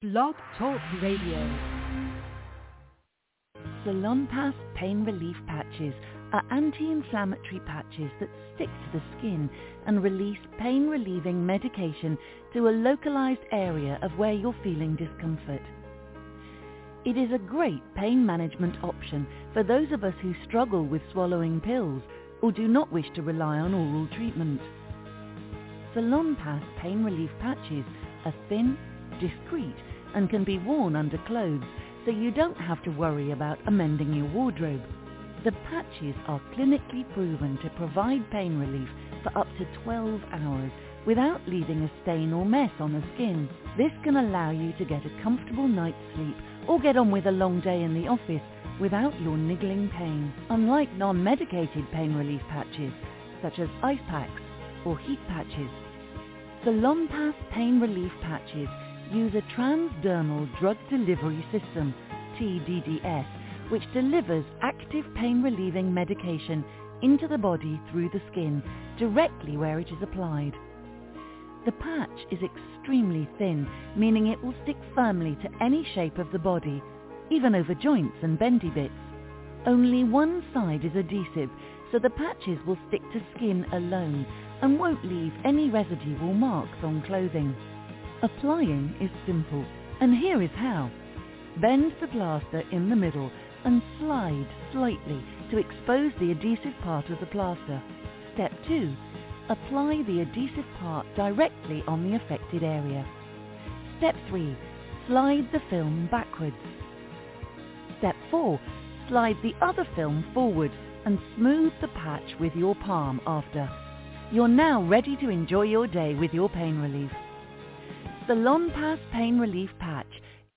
Blog Talk Radio. Salonpas Pain Relief Patches are anti-inflammatory patches that stick to the skin and release pain-relieving medication to a localized area of where you're feeling discomfort. It is a great pain management option for those of us who struggle with swallowing pills or do not wish to rely on oral treatment. Salonpas Pain Relief Patches are thin, discreet, and can be worn under clothes, so you don't have to worry about amending your wardrobe. The patches are clinically proven to provide pain relief for up to 12 hours without leaving a stain or mess on the skin. This can allow you to get a comfortable night's sleep or get on with a long day in the office without your niggling pain. Unlike non-medicated pain relief patches, such as ice packs or heat patches, Salonpas Pain Relief Patches use a transdermal drug delivery system, TDDS, which delivers active pain-relieving medication into the body through the skin, directly where it is applied. The patch is extremely thin, meaning it will stick firmly to any shape of the body, even over joints and bendy bits. Only one side is adhesive, so the patches will stick to skin alone and won't leave any residual marks on clothing. Applying is simple, and here is how. Bend the plaster in the middle and slide slightly to expose the adhesive part of the plaster. Step 2. Apply the adhesive part directly on the affected area. Step 3. Slide the film backwards. Step 4. Slide the other film forward and smooth the patch with your palm after. You're now ready to enjoy your day with your pain relief. Salonpas Pain Relief Patch.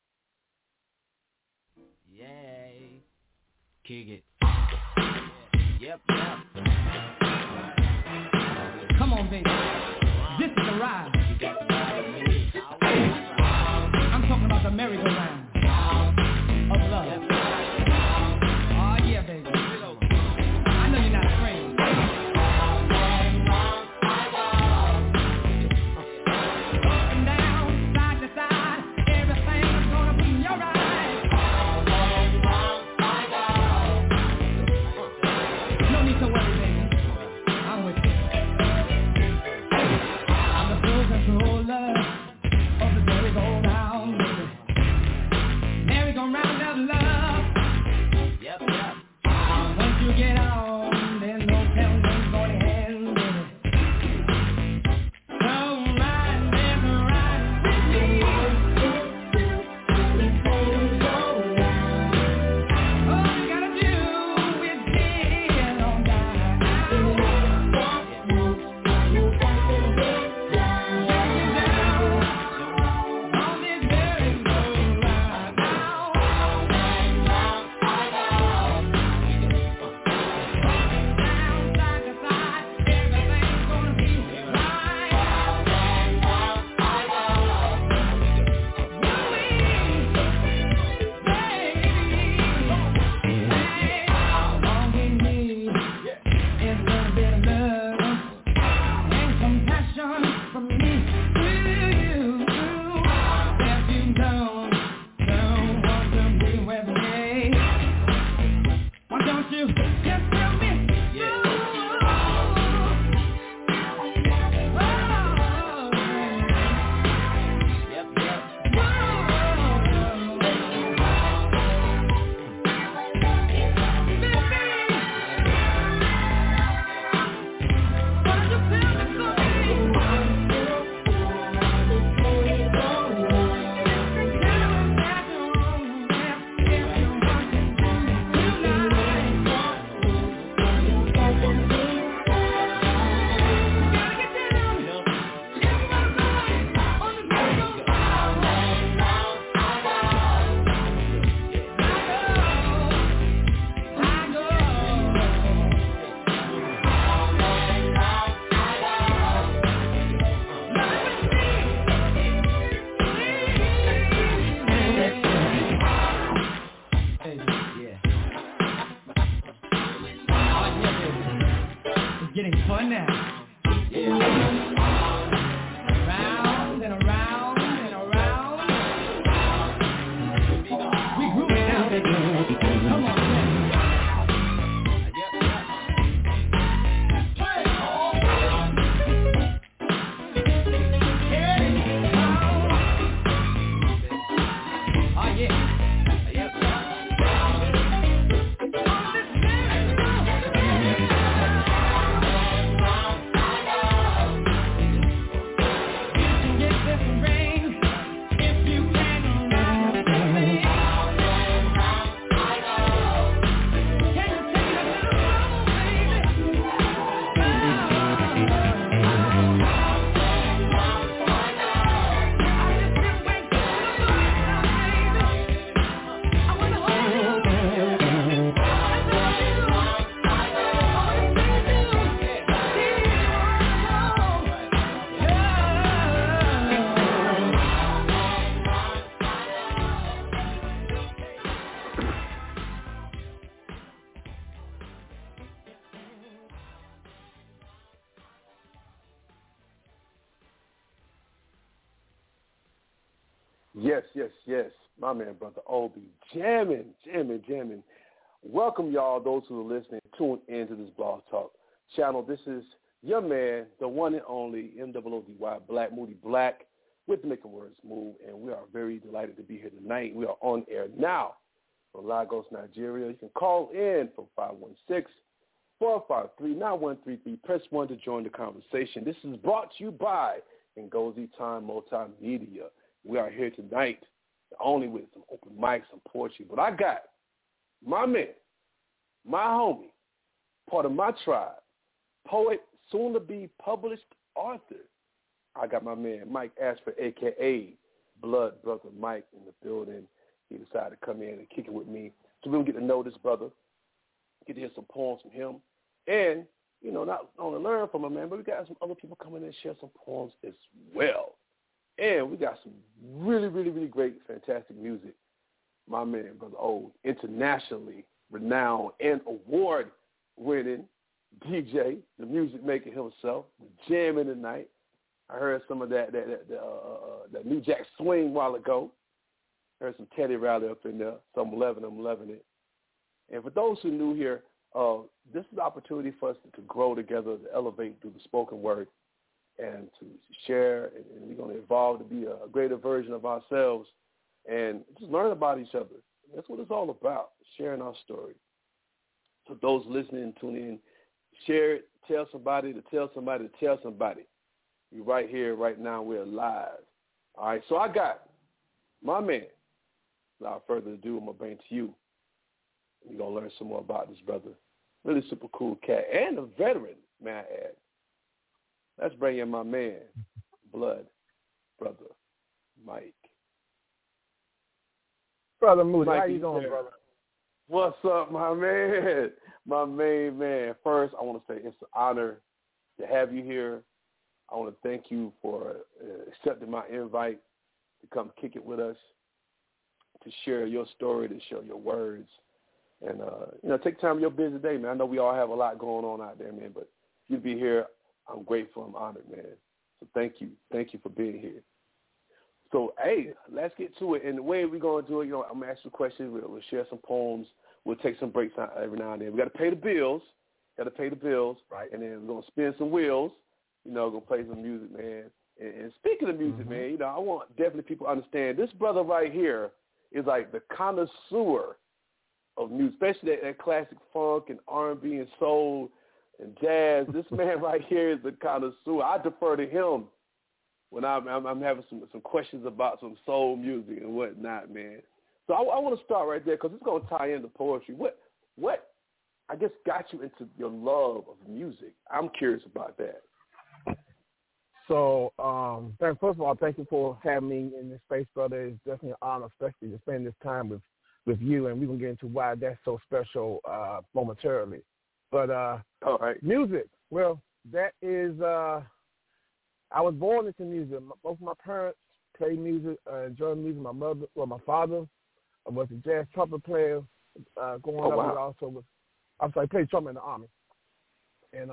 Yay. Kick it. Yep. Come on, baby. This is the ride. I'm talking about the merry-go-round of love. Oh, yeah, baby. I know you're not afraid. Yes. My man, Brother Obi, jamming. Welcome, y'all, those who are listening, tune into this Blog Talk channel. This is your man, the one and only MOODY, Black Moody Black, with Making Words Move, and we are very delighted to be here tonight. We are on air now from Lagos, Nigeria. You can call in from 516-453-9133. Press 1 to join the conversation. This is brought to you by Ngozi Time Multimedia. We are here tonight, only with some open mics, some poetry. But I got my man, my homie, part of my tribe, poet, soon-to-be published author. I got my man, Mike Ashford, a.k.a. Blood Brother Mike, in the building. He decided to come in and kick it with me. So we'll get to know this brother, get to hear some poems from him, and, you know, not only learn from him, man, but we got some other people coming in and share some poems as well. And we got some really, really, really great, fantastic music. My man, Brother O, internationally renowned and award-winning DJ, the music maker himself, jamming tonight. I heard some of that New Jack Swing a while ago. Heard some Teddy Riley up in there, so I'm loving it. And for those who are new here, this is an opportunity for us to grow together, to elevate through the spoken word, and to share, and we're going to evolve to be a greater version of ourselves and just learn about each other. That's what it's all about, sharing our story. So those listening, tune in, share it, tell somebody to tell somebody to tell somebody. We're right here, right now, we're live. All right, so I got my man. Without further ado, I'm going to bring it to you. We're going to learn some more about this brother. Really super cool cat and a veteran, may I add. Let's bring in my man, Blood Brother Mike. Brother Moody, Mike, how you doing, brother? What's up, my man? My main man. First, I want to say it's an honor to have you here. I want to thank you for accepting my invite to come kick it with us, to share your story, to share your words, and, take time in your busy day, man. I know we all have a lot going on out there, man, but you be here, I'm grateful, I'm honored, man. So thank you. Thank you for being here. So, hey, let's get to it. And the way we're going to do it, I'm going to ask you questions. We'll share some poems. We'll take some breaks every now and then. We got to pay the bills. Right. And then we're going to spin some wheels. Going to play some music, man. And speaking of music, man, I want definitely people to understand this brother right here is like the connoisseur of music, especially that classic funk and R&B and soul and jazz. This man right here is the connoisseur. I defer to him when I'm having some questions about some soul music and whatnot, man. So I want to start right there because it's going to tie into poetry. What I guess got you into your love of music? I'm curious about that. So, first of all, thank you for having me in this space, brother. It's definitely an honor, especially to spend this time with you, and we're going to get into why that's so special momentarily. But all right. Music, well, that is, I was born into music. Both my parents played music, enjoyed music. My father was a jazz trumpet player growing up. Wow. He played trumpet in the Army. And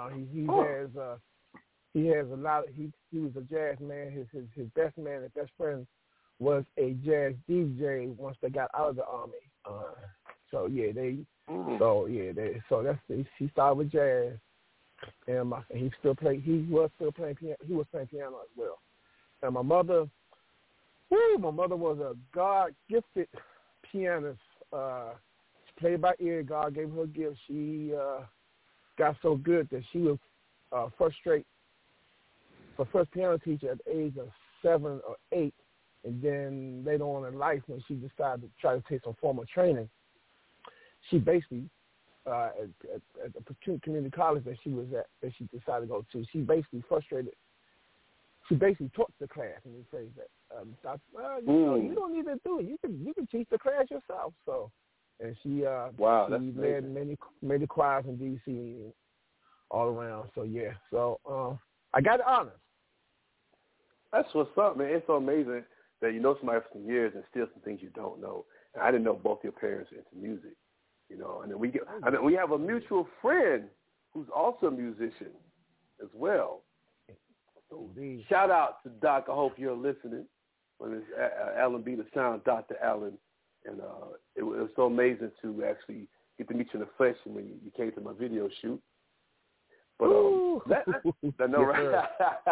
he has a lot. He was a jazz man. His best man and best friend was a jazz DJ once they got out of the Army. He started with jazz, and he was playing piano as well. And my mother was a God-gifted pianist. She played by ear. God gave her a gift. She got so good that she was first piano teacher at the age of 7 or 8, and then later on in life when she decided to try to take some formal training, she basically at the community college that she was at, that she decided to go to, she basically taught the class, and we phrase that. You don't need to do it. You can teach the class yourself. So, and she led many choirs in D.C. all around. So yeah, I got the honors. That's what's up, man. It's so amazing that you know somebody for some years and still some things you don't know. And I didn't know both your parents were into music, And then we have a mutual friend who's also a musician as well. So shout out to Doc. I hope you're listening. when it's Alan B. the Sound, Dr. Allen, and it was so amazing to actually get to meet you in the flesh when you came to my video shoot. But I know, right?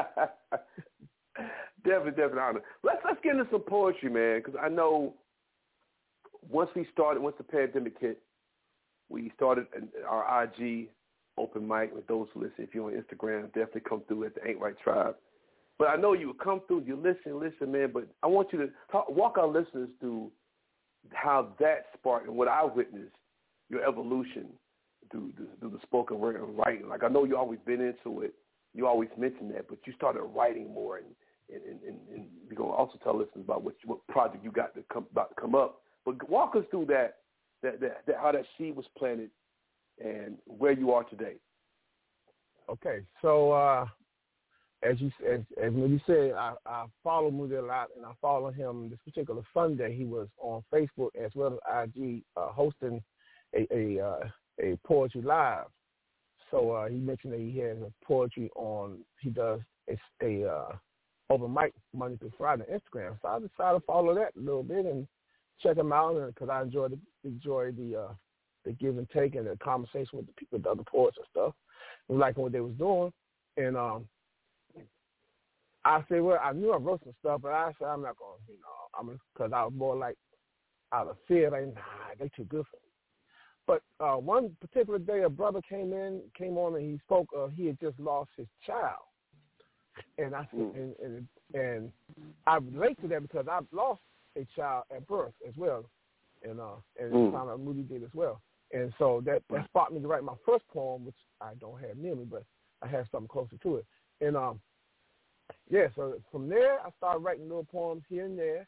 definitely honor. Let's get into some poetry, man, because I know once the pandemic hit, we started our IG open mic with those who listen. If you're on Instagram, definitely come through at the Ain't Right Tribe. But I know you would come through, you listen, man. But I want you to walk our listeners through how that sparked and what I witnessed, your evolution through the spoken word and writing. Like, I know you always been into it. You always mention that, but you started writing more, and we're going to also tell listeners about what project you got about to come up. But walk us through that how that seed was planted and where you are today. Okay, so as when you said, I follow Moody a lot, and I follow him this particular Sunday. He was on Facebook as well as IG hosting a poetry live. So he mentioned that he has a poetry on. He does a open mic Monday through Friday on Instagram. So I decided to follow that a little bit and check him out, because I enjoy the give and take and the conversation with the people, the other poets and stuff, and liking what they was doing. And I said, well, I knew I wrote some stuff, but I said I'm not going, because I was more like out of fear, like, nah, they too good for me. But one particular day, a brother came on, and he spoke. He had just lost his child, and I said, and I relate to that because I've lost a child at birth as well, and found out Moody did as well, and so that sparked me to write my first poem, which I don't have near me, but I have something closer to it, and so from there I started writing little poems here and there.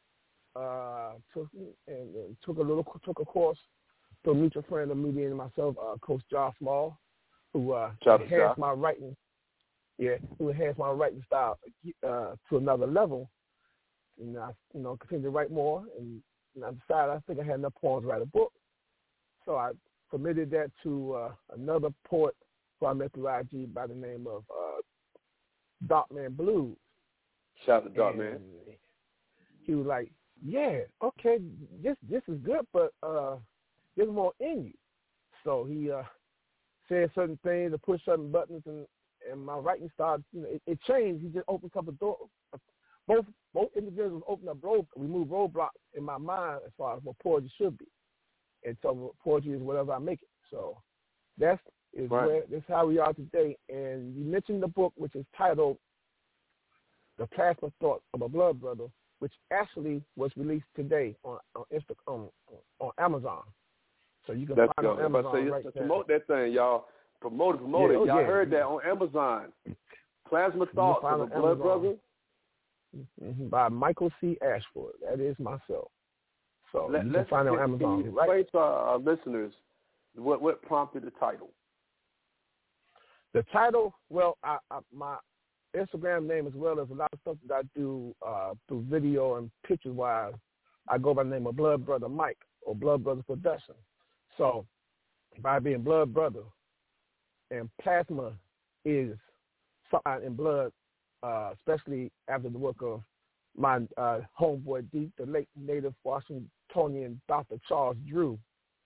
Took a course. So a mutual friend of Moody and myself, Coach Josh Small, who enhanced my writing. Yeah, who enhanced my writing style to another level. And I, continued to write more. And I decided I think I had enough poems to write a book. So I submitted that to another poet who I met through IG by the name of Darkman Blues. Shout out to Darkman. He was like, "Yeah, okay, this is good, but there's more in you." So he said certain things to push certain buttons, and my writing started. It changed. He just opened up a door. Both individuals opened up removed roadblocks in my mind as far as what poetry should be, and so poetry is whatever I make it. So that's how we are today. And you mentioned the book, which is titled "The Plasma Thoughts of a Blood Brother," which actually was released today on Amazon. So you can find it on Amazon right now. Promote that thing, y'all. Promote it. Y'all heard that on Amazon. Plasma Thoughts of a Blood Brother. By Michael C. Ashford. That is myself. So you can find it on Amazon. Can you explain to our listeners what prompted the title? The title, well, my Instagram name, as well as a lot of stuff that I do through video and pictures-wise, I go by the name of Blood Brother Mike or Blood Brothers Production. So by being Blood Brother, and plasma is something in blood, especially after the work of my homeboy Deep, the late native Washingtonian Dr. Charles Drew.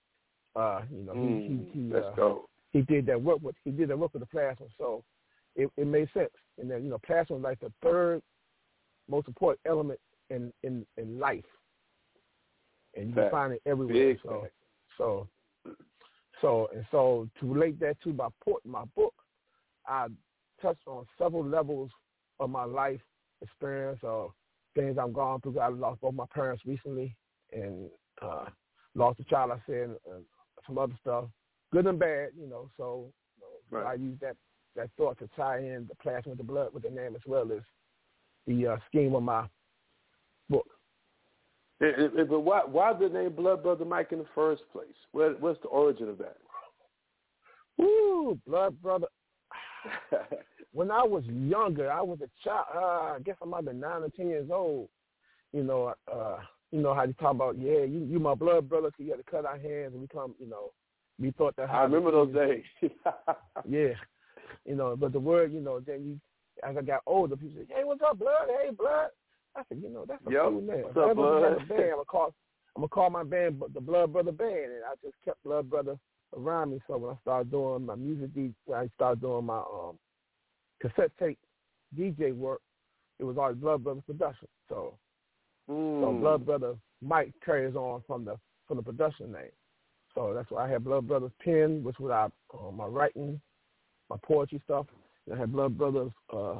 He did that work with the plasma, so it made sense. And then plasma is like the third most important element in life, and you can find it everywhere. So to relate that to my book, I touched on several levels of my life experience or things I've gone through. I lost both my parents recently, and lost a child, I said, and some other stuff, good and bad, So I use that thought to tie in the plasma with the blood with the name, as well as the scheme of my book. But why the name Blood Brother Mike in the first place? What's the origin of that? Ooh, Blood Brother. When I was younger, I was a child. I guess I might have been 9 or 10 years old. You know how you talk about, you my blood brother, so you had to cut our hands, and we come, we thought that. I remember those days. Yeah, but the word, then as I got older, people say, "Hey, what's up, blood? Hey, blood." I said, that's a cool name. What's up, Blood? I'm gonna call my band the Blood Brother Band, and I just kept Blood Brother around me. So when I started doing my music, when I started doing my cassette tape DJ work, it was always Blood Brothers production. So Blood Brother Mike carries on from the production name. So that's why I had Blood Brothers Pen, which was my writing, my poetry stuff. And I had Blood Brothers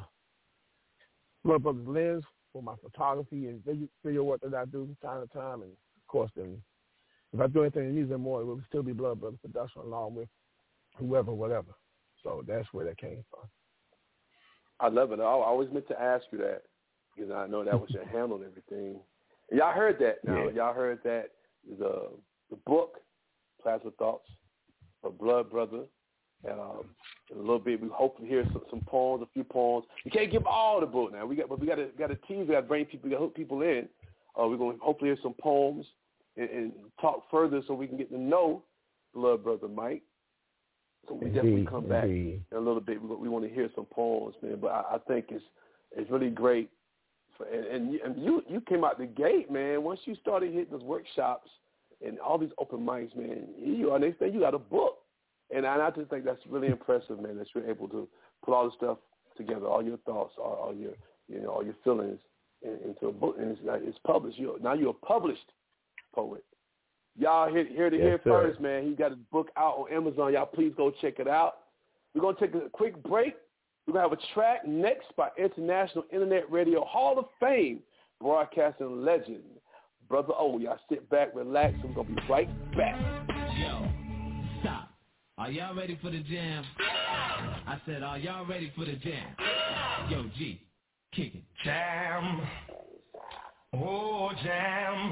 Lens for my photography and video work that I do from time to time. And of course, then if I do anything in music more, it would still be Blood Brothers production along with whoever, whatever. So that's where that came from. I love it. I always meant to ask you that because I know that was your handle and everything. And y'all heard that now. Yeah. Y'all heard that the book, Plasma Thoughts, of Blood Brother. In a little bit, we hopefully hear some poems, a few poems. We can't give all the book now. We got to tease. We got to bring people, we got to hook people in. We're going to hopefully hear some poems and talk further so we can get to know Blood Brother Mike. So we definitely come back in a little bit. We want to hear some poems, man. But I think it's really great. And you came out the gate, man. Once you started hitting those workshops and all these open mics, man, you are next thing you got a book. And I just think that's really impressive, man, that you're able to put all the stuff together, all your thoughts, all your feelings into a book, and it's published. Now you're a published poet. Y'all hear it first, man. He got his book out on Amazon. Y'all please go check it out. We're going to take a quick break. We're going to have a track next by International Internet Radio Hall of Fame broadcasting legend, Brother O. Y'all sit back, relax. We're going to be right back. Yo, stop. Are y'all ready for the jam? I said, are y'all ready for the jam? Yo, G, kick it. Jam. Oh, jam.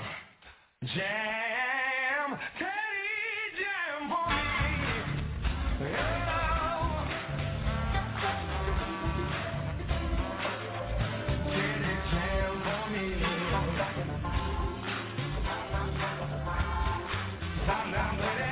Jam. Teddy, jam for me. Oh. Teddy, jam for me. I'm ready.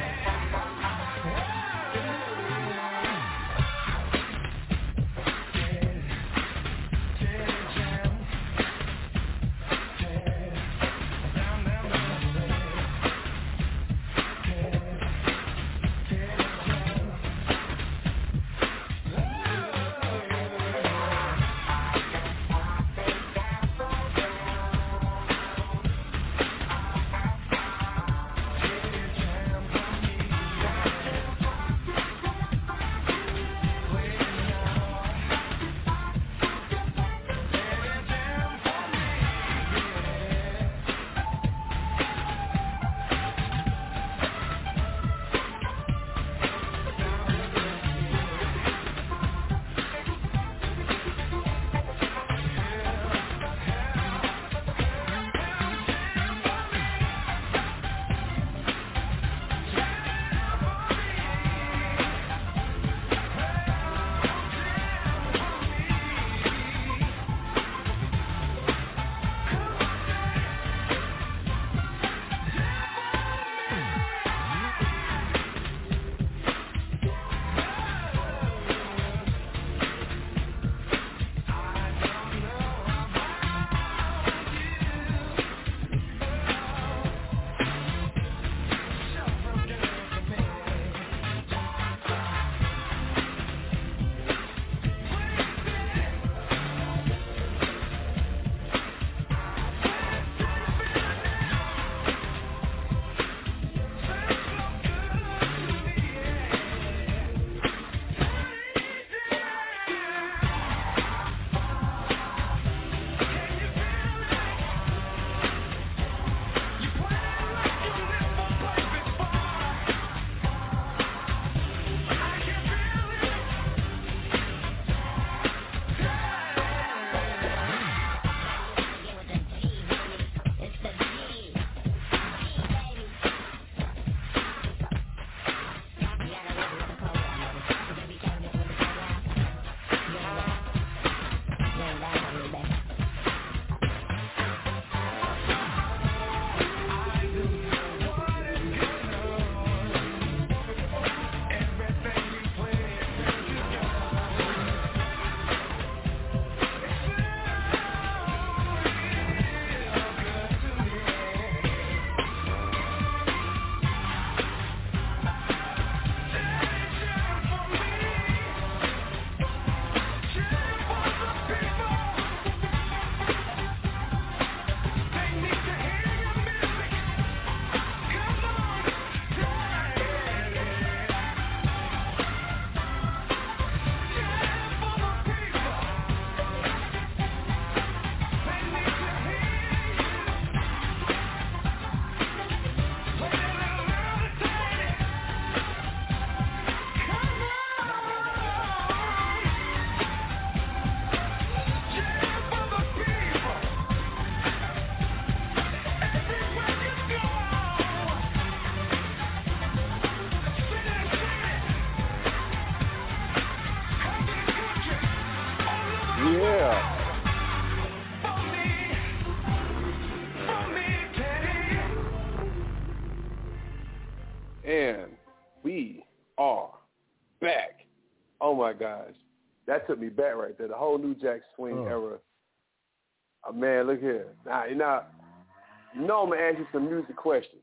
And we are back. Oh, my gosh. That took me back right there. The whole New Jack Swing era. Man, look here. Now, I'm going to ask you some music questions.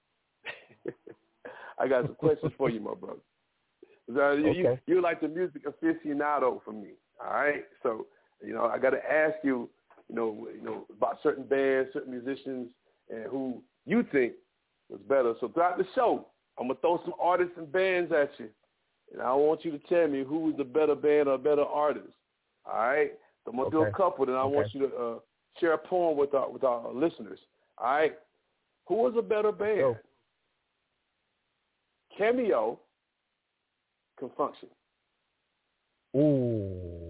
I got some questions for you, my brother. Okay. You're like the music aficionado for me, all right? So, I got to ask you, about certain bands, certain musicians, and who you think was better. So throughout the show, I'm going to throw some artists and bands at you, and I want you to tell me who was the better band or better artist, all right? So I'm going to do a couple, and I want you to share a poem with our listeners, all right? Who was a better band? Go. Cameo, Confunction. Ooh.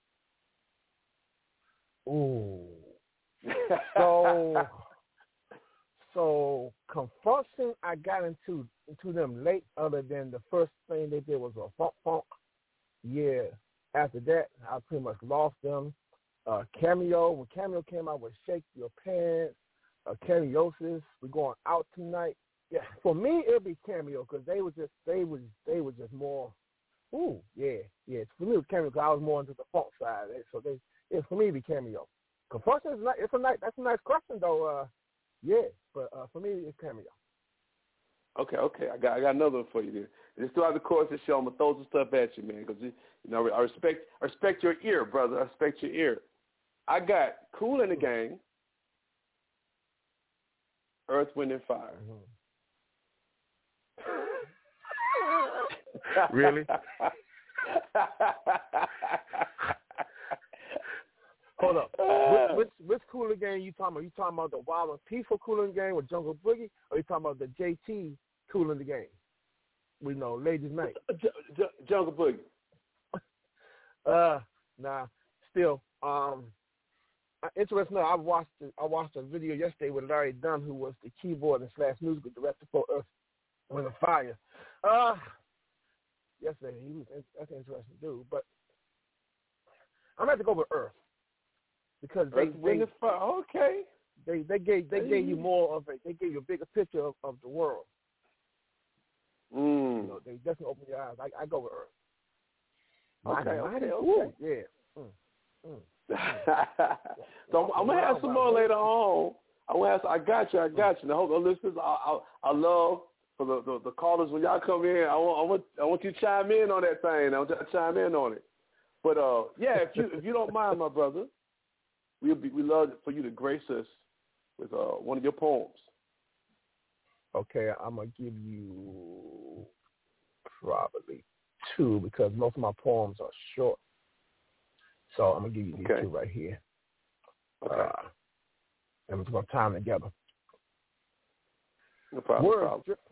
So Confunction, I got into them late. Other than the first thing they did was a funk. Yeah. After that, I pretty much lost them. Cameo, when Cameo came out with Shake Your Pants, Cameosis, We're Going Out Tonight. Yeah, for me it'll be Cameo because they were just more. Ooh, yeah. For me it was Cameo because I was more into the funk side. So for me it'd be Cameo. Confunction is that's a nice question though. But for me it's Cameo. Okay. I got another one for you there. Just throughout the course of the show, I'm gonna throw some stuff at you, man, because I respect your ear, brother. I respect your ear. I got Kool and the Gang, Earth, Wind and Fire. Really? Hold up. Which Kool and Gang you talking about? You talking about the Wild and Peaceful Kool and Gang with Jungle Boogie, or you talking about the JT Kool and the Gang? We know, Ladies Night. Jungle Boogie. Nah. Still, interesting. I watched a video yesterday with Larry Dunn, who was the keyboard and / musical director for Earth, Wind and Fire. Yesterday, that's an interesting dude. But I'm going to go with Earth because they okay. They gave you more of they gave you a bigger picture of the world. They definitely opened your eyes. I go with Earth. Okay. Yeah. So I'm gonna have some more later on. I got you. Now, hold on, listeners. I love for the callers when y'all come in. I want you to chime in on that thing. I want you to chime in on it. But if you don't mind, my brother, we love for you to grace us with one of your poems. Okay, I'm gonna give you probably 2 because most of my poems are short. So I'm gonna give you these 2 right here. Okay. And it's about time together. No problem. Words drip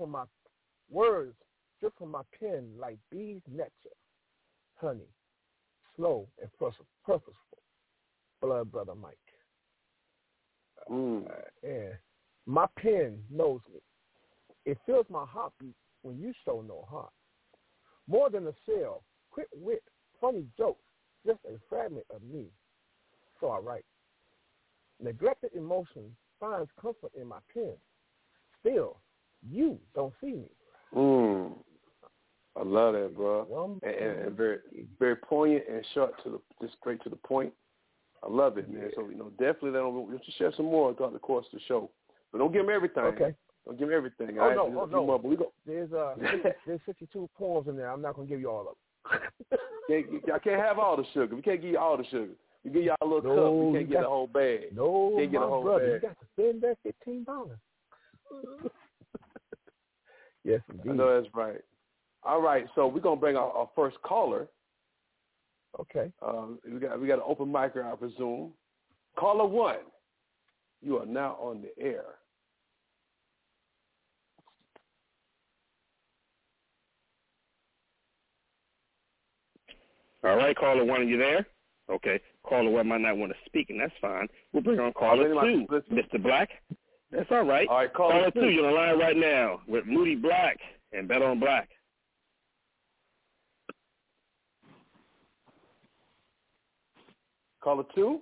from my pen like bees' nectar, honey, slow and purposeful. Blood brother Mike. And my pen knows me. It feels my heartbeat when you show no heart. More than a cell, quick wit, funny jokes, just a fragment of me. So I write. Neglected emotion finds comfort in my pen. Still, you don't see me. I love that, bro. And very, very poignant and short just straight to the point. I love it, man. So definitely you share some more throughout the course of the show, but don't give them everything. Okay. Don't give them everything. Oh no. More, but There's 52 poems in there. I'm not gonna give you all of them. I can't have all the sugar. We can't give you all the sugar. We give y'all a little cup. We can't get the whole bag. No, can't get my a whole brother, bag. you got to spend that $15. Yes, indeed. I know that's right. All right, so we're gonna bring our first caller. Okay. We got an open mic, I presume. Caller 1, you are now on the air. All right, caller 1, are you there? Okay. Caller 1 might not want to speak, and that's fine. We'll bring on caller 2, Mr. Black. That's all right. All right, caller 2, you're on the line right now with Moody Black and Bet on Black. Caller 2.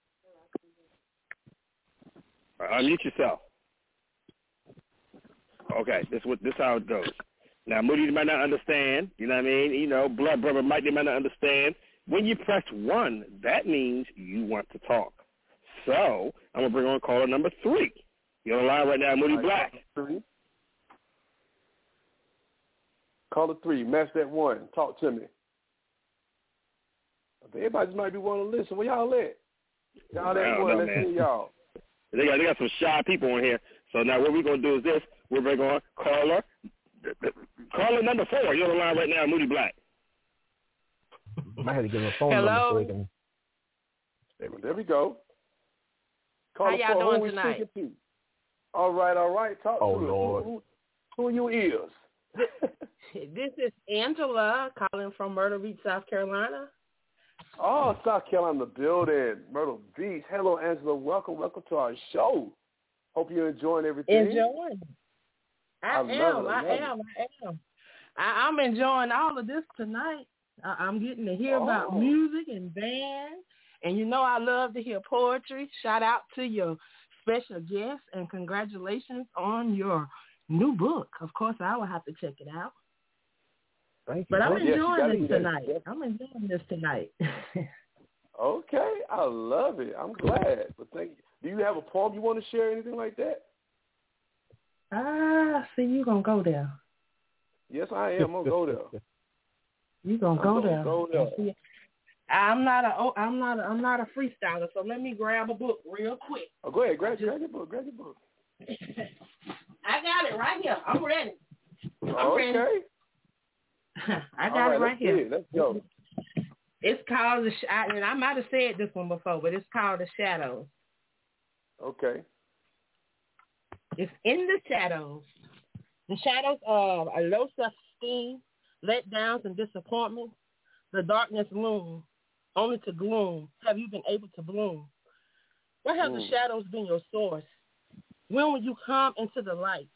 Unmute yourself. Okay, this how it goes. Now, Moody might not understand. You know what I mean? You know, Blood Brother Mike, they might not understand. When you press 1, that means you want to talk. So I'm gonna bring on caller number 3. You're on the line right now, Moody Black. 3. Caller 3, match that 1. Talk to me. Everybody just might be wanting to listen. Where y'all at? Y'all that one. Let's hear y'all. They got some shy people on here. So now what we're going to do is this. We're bring on caller number 4. You're on the line right now, Moody Black. I had to give him a phone number so he can... There we go. Caller How y'all 4, doing tonight? To? All right. Talk to Lord. Who you is? This is Angela calling from Myrtle Beach, South Carolina. Oh, South Carolina, the building, Myrtle Beach. Hello, Angela. Welcome to our show. Hope you're enjoying everything. Enjoying. I am. I'm enjoying all of this tonight. I'm getting to hear about music and band. And you know I love to hear poetry. Shout out to your special guest and congratulations on your new book. Of course, I will have to check it out. Thank you. But I'm enjoying this tonight. I'm enjoying this tonight. Okay. I love it. I'm glad. But thank you. Do you have a poem you want to share, anything like that? See, you going to go there. Yes, I am. I'm going to go there. You going to go there. I'm not a freestyler, so let me grab a book real quick. Oh, go ahead. Grab your book. I got it right here. I'm ready. Okay. Ready. I got it right here. Let's go. It's called and I might have said this one before, but it's called The Shadows. Okay. It's in the shadows. The shadows of a low self-esteem, letdowns, and disappointments. The darkness looms, only to gloom. Have you been able to bloom? Where have the shadows been your source? When will you come into the light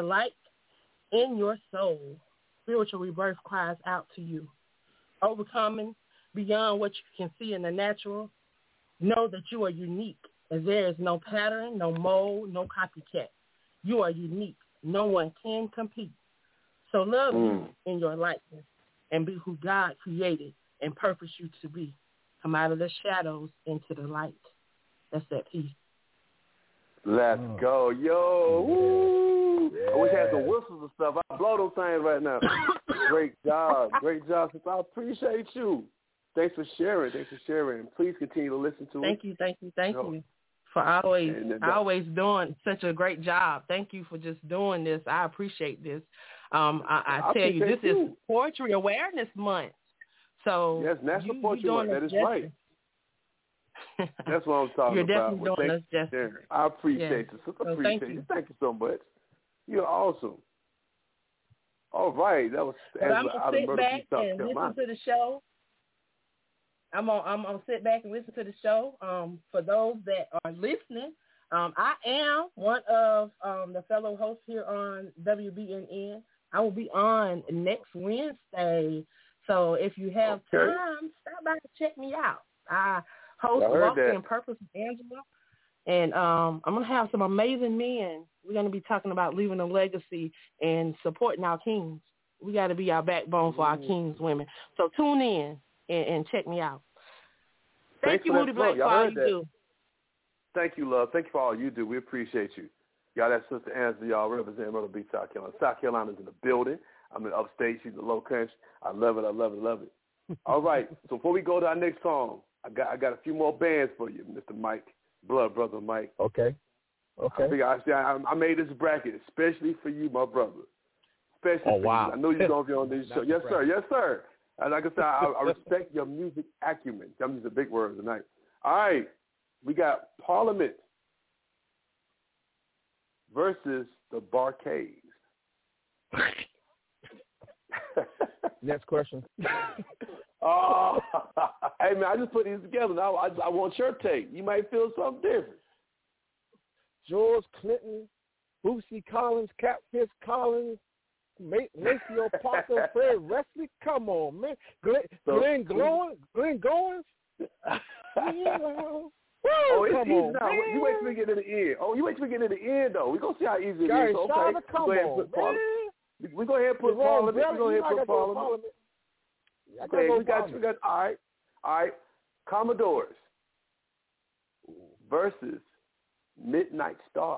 in your soul? Spiritual rebirth cries out to you. Overcoming beyond what you can see in the natural. Know that you are unique, as there is no pattern, no mold, no copycat. You are unique. No one can compete. So love you in your likeness and be who God created and purposed you to be. Come out of the shadows into the light. That's that piece. Let's go. Yo. Woo. Yeah. I wish I had some whistles and stuff. I blow those things right now. Great job. Sister. I appreciate you. Thanks for sharing. Please continue to listen to it. Thank you. For always doing such a great job. Thank you for just doing this. I appreciate this. I tell you, this is Poetry Awareness Month. So yes, National Poetry Month. That is right. That's what I'm talking about. You're definitely doing us justice. I appreciate you. I appreciate you. Thank you so much. You're awesome. All right. That was I'm going to sit back and listen to the show. I'm gonna sit back and listen to the show. For those that are listening, I am one of the fellow hosts here on WBNN. I will be on next Wednesday. So if you have time, stop by and check me out. I host Walking in Purpose with Angela. And I'm going to have some amazing men. We're going to be talking about leaving a legacy and supporting our kings. We got to be our backbone for our kings, women. So tune in and check me out. Thank you, Moody Black, for all you do. Thank you, love. Thank you for all you do. We appreciate you. Y'all, that's Sister Angela. Y'all represent Myrtle Beach, South Carolina. South Carolina's in the building. I'm in upstate. She's in the low country. I love it. All right. So before we go to our next song, I got a few more bands for you, Mr. Mike, Blood Brother Mike. Okay. I made this bracket especially for you, my brother. Especially for you. I know you're going to be on this show. Yes, sir. And like I said, I respect your music acumen. I'm using big words tonight. All right. We got Parliament versus the Bar-Kays. Next question. Oh, hey, man, I just put these together. Now I want your take. You might feel something different. George Clinton, Boosie Collins, Catfish Collins, Maceo Parker, Fred Wesley. Come on, man. Glenn Goins. Oh, it's come easy on, now. man. You wait till we get to the end. Oh, you wait till we get to the end, though. We're going to see how easy it Guys, is. So, okay. come on, man. We go ahead and put Parliament. We go ahead and put Parliament. Okay, we got. All right. Commodores versus Midnight Star.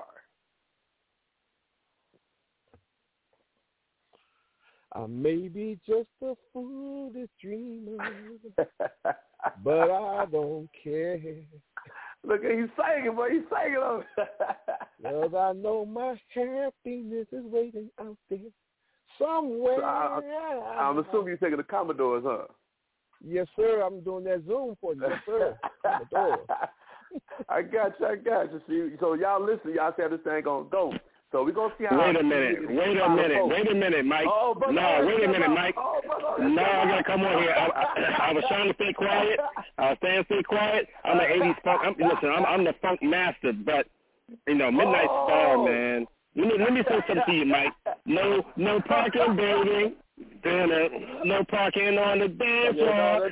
I may be just a foolish dreamer, but I don't care. Look at you singing, boy. You singing on. Because I know my happiness is waiting out there somewhere. So I'm assuming you're taking the Commodores, huh? Yes, sir. I'm doing that Zoom for you. Yes, sir. Commodores. I got you. See, so y'all listen. Y'all see how this thing going to go. So we're going to see how... Wait a minute, Mike. Oh, brother, wait a minute, Mike. No, I got to come on here. I was trying to stay quiet. I was trying to stay quiet. I'm an 80s funk. I'm the funk master, but, Midnight Star, man. Let me say something to you, Mike. No parking, baby. No parking on the dance floor.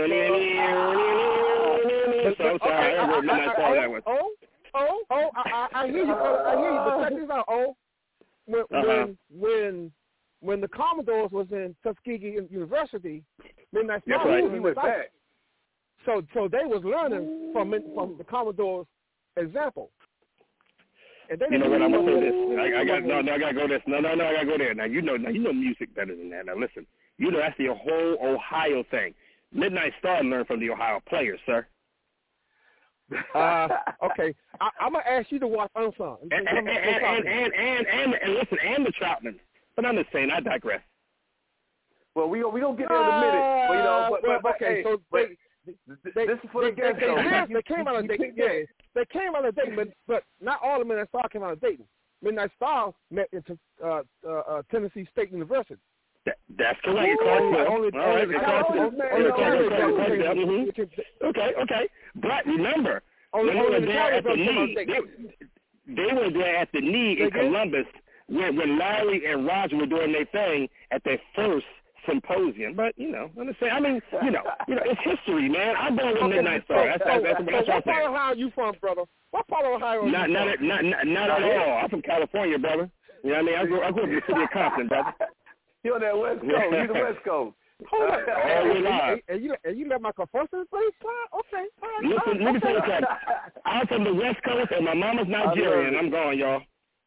So sorry, I wrote Midnight Star that one. I hear you, brother. I hear you, but check this out. When the Commodores was in Tuskegee University, Midnight Star he went back. So they was learning from the Commodores' example. And you know what? I'm gonna say this. I gotta go this. No, I gotta go there. Now you know music better than that. Now listen, that's the whole Ohio thing. Midnight Star learned from the Ohio Players, sir. Okay, I'm gonna ask you to watch Unsung. And listen, and the Troutman. But I'm just saying, I digress. Well, we gonna get there in a minute. This is for the guests. They came out of Dayton. Yeah, they came out of Dayton, but not all of Midnight Star came out of Dayton. Midnight Star met into Tennessee State University. That's correct. Okay. But remember, when they were there at the knee, they were there at the knee in Columbus when Larry and Roger were doing their thing at their first symposium. But understand? I mean, it's history, man. I'm going with Midnight Star. That's what part of Ohio you from, brother? What part of Ohio are you from? Not at all. I'm from California, brother. You know what I mean? I grew up in the city of Compton, brother. You're on that West Coast. You're the West Coast. Hold on. And you let my confession place slide? Okay. Listen, let me tell you something. I'm from the West Coast, and my mama's Nigerian. I'm going, y'all.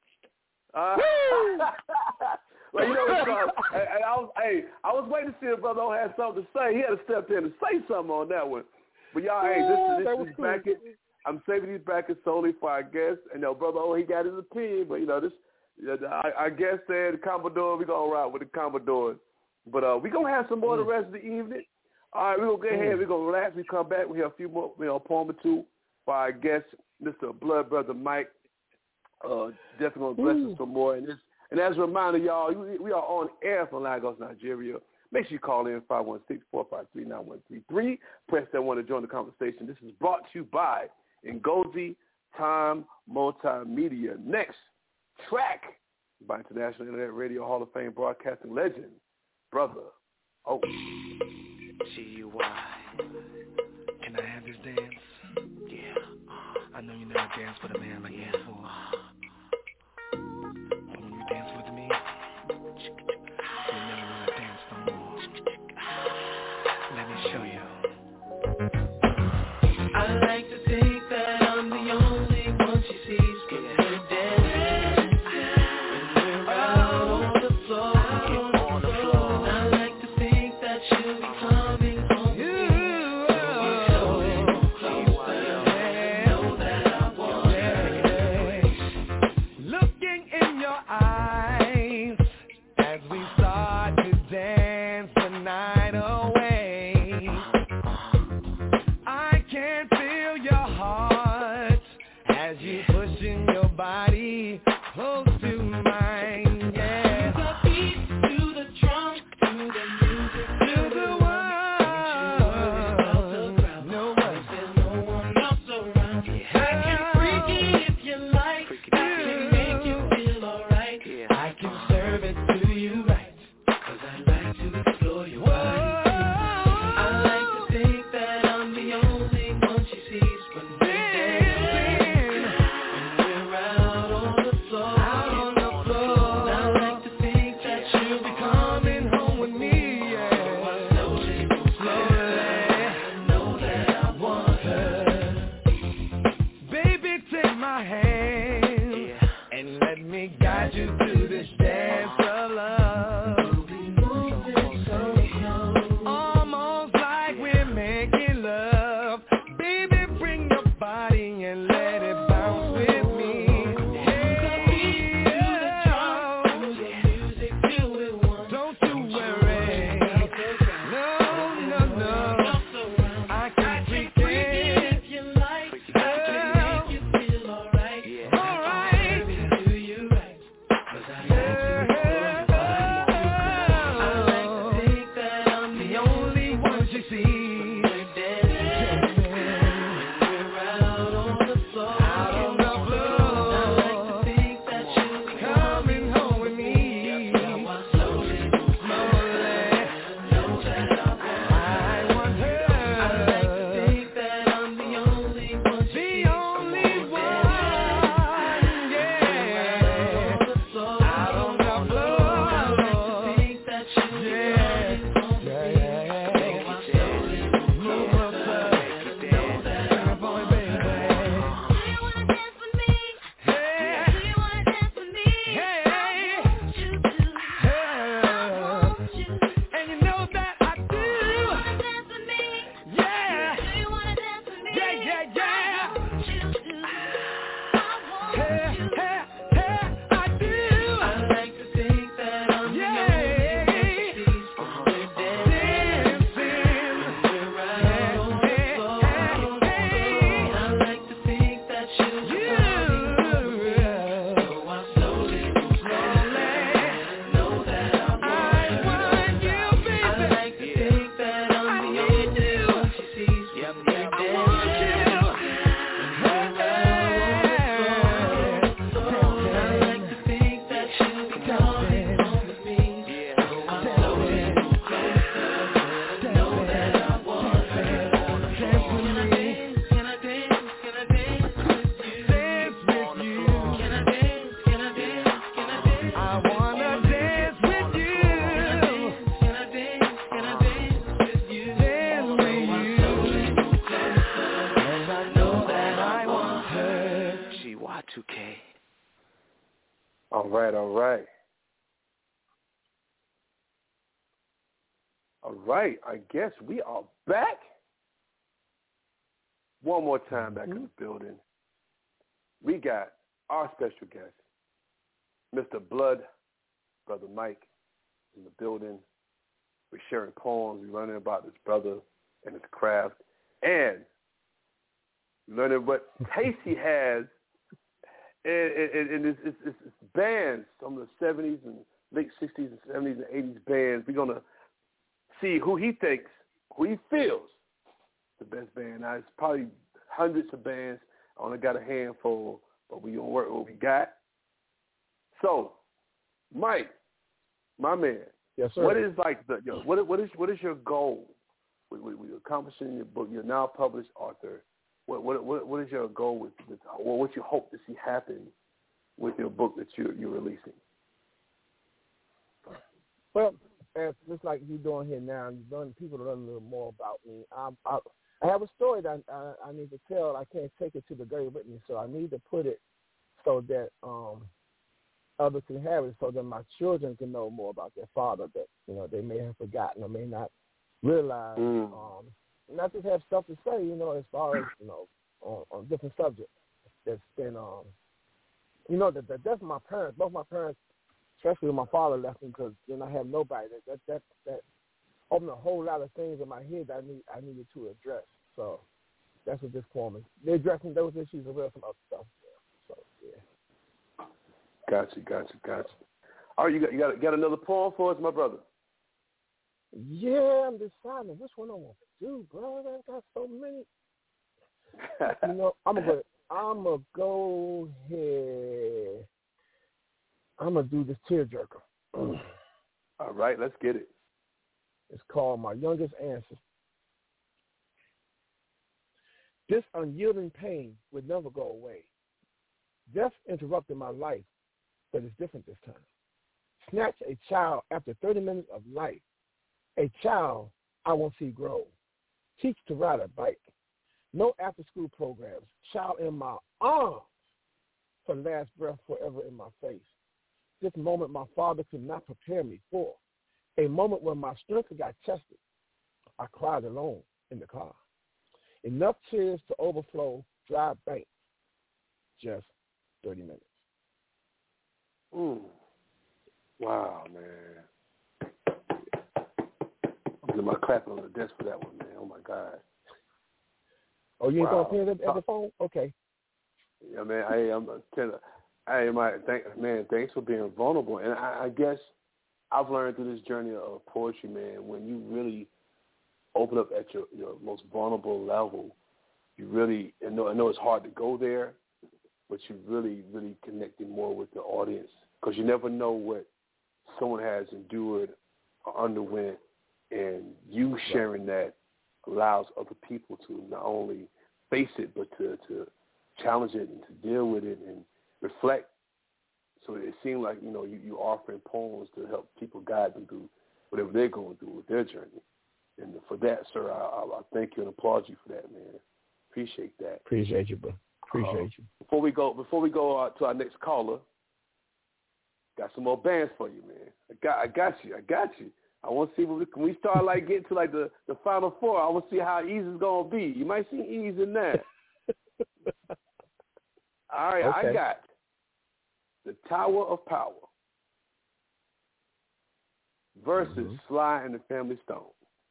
Well, I was waiting to see if Brother O had something to say. He had to step in and say something on that one. But y'all, this is bracket. I'm saving these brackets solely for our guests. And Brother O, he got his opinion, but our guest said the Commodore. We're gonna ride with the Commodores. But we're going to have some more the rest of the evening. All right, we're going to go ahead. We're going to relax. We come back. We have a few more, poem or two for our guest, Mr. Blood Brother Mike. Definitely going to bless us some more. And as a reminder, y'all, we are on air from Lagos, Nigeria. Make sure you call in 516-453-9133. Press that one to join the conversation. This is brought to you by Ngozi Time Multimedia. Next track by International Internet Radio Hall of Fame broadcasting legend, Brother O. G-U-Y. Can I have this dance? Yeah. I know you never dance with a man like me before. But when you dance with me, you never really dance no more. Let me show you. I like to think that I'm the only one she sees getting her dance. When we're out on the floor. guide you through this dance of love. Almost like we're making love. Baby, bring your body and let it bounce with me. Don't you worry. No, no, no. I can freak it. All right. All right, I guess we are back. One more time back in the building. We got our special guest, Mr. Blood, Brother Mike, in the building. We're sharing poems. We're learning about his brother and his craft, and learning what taste he has in his bands, some of the 70s and late 60s and 70s and 80s bands. We're going to see who he feels the best band. Now, it's probably hundreds of bands. I only got a handful, but we're going to work with what we got. So, Mike, my man. Yes, sir. What is what is your goal with accomplishing your book? You're now a published author. What is your goal with what you hope to see happen with your book that you're releasing? Well, just like you're doing here now, you're learning people to learn a little more about me. I have a story that I need to tell. I can't take it to the grave with me, so I need to put it so that others can have it, so that my children can know more about their father that they may have forgotten or may not realize. Not just have stuff to say, as far as on different subjects. That's been the death of my parents. Both my parents, especially when my father left me, because then I have nobody. That opened a whole lot of things in my head that I needed to address. So that's what this poem is. They're addressing those issues as well as some other stuff. Yeah. So yeah. Gotcha. All right, you got another poem for us, my brother? Yeah, I'm deciding which one I want to do, bro. I got so many. I'm gonna go ahead. I'm gonna do this tearjerker. All right, let's get it. It's called My Youngest Ancestor. This unyielding pain would never go away. Death interrupted my life, but it's different this time. Snatch a child after 30 minutes of life. A child I won't see grow. Teach to ride a bike. No after-school programs. Child in my arms. For last breath forever in my face. this moment my father could not prepare me for, a moment when my strength got tested. I cried alone in the car. Enough tears to overflow dry banks. Just 30 minutes. Wow, man. I'm getting my clapping on the desk for that one, man. Oh, my God. Oh, you ain't going to pay at the phone? Okay. Yeah, man. Thanks for being vulnerable. And I guess I've learned through this journey of poetry, man, when you really open up at your most vulnerable level, you really, I know it's hard to go there, but you really, really connecting more with the audience because you never know what someone has endured or underwent, and you sharing that allows other people to not only face it, but to challenge it and to deal with it and reflect. So it seemed like, you offering poems to help people guide them through whatever they're going through with their journey. And for that, sir, I thank you and applaud you for that, man. Appreciate that. Appreciate you, bro. Appreciate you. Before we go to our next caller, got some more bands for you, man. I got you. I want to see when we start getting to the final four. I want to see how easy it's gonna be. You might see ease in that. All right, okay. I got the Tower of Power versus Sly and the Family Stone.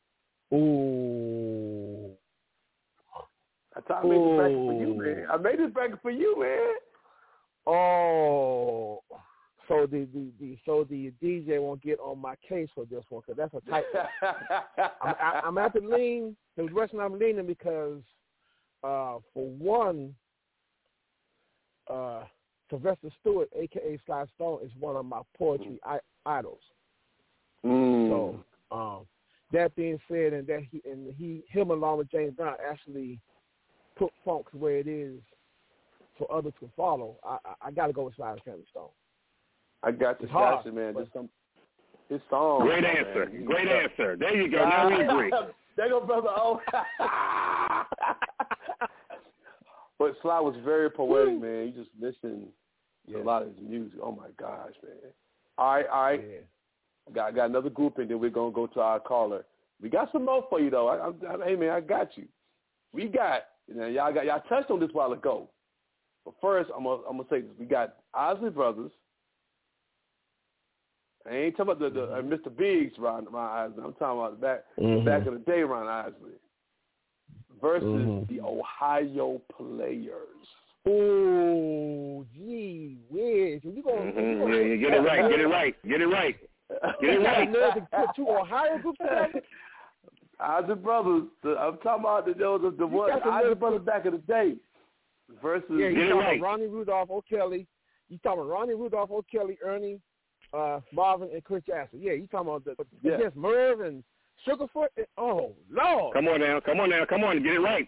Ooh. That's how I made this bracket for you, man. I made this bracket for you, man. Oh. So the DJ won't get on my case for this one because that's a tight one. I'm at the lean. The reason I'm leaning because, for one, Sylvester Stewart, a.k.a. Sly Stone, is one of my poetry idols. So that being said, and that him along with James Brown actually put funk where it is for others to follow. I got to go with Sly and Family Stone. I got this passion, man. His song. Great answer. Man. Great answer. There you go. Now we agree. There you go, brother. Oh. But Sly was very poetic, man. You just listen to a lot of his music. Oh, my gosh, man. All right. Yeah. Got another group, and then we're going to go to our caller. We got some more for you, though. Hey, man, I got you. We got, y'all touched on this a while ago. But first, I'm gonna say this. We got Isley Brothers. I ain't talking about the Mr. Biggs, Ron Isley. I'm talking about back in the day, Ron Isley. Versus the Ohio Players. Oh, gee whiz. You gonna get it right. Get it right. Get it right. Get it right. To put two Ohio groups together? Isley Brothers. I'm talking about the one Isley Brothers back in the day. Versus you talking about Ronnie Rudolph O'Kelly. You talking about Ronnie Rudolph O'Kelly, Ernie, Marvin, and Chris Jackson. Yeah, you talking about against Merv and Sugarfoot. Oh Lord! Come on now, get it right.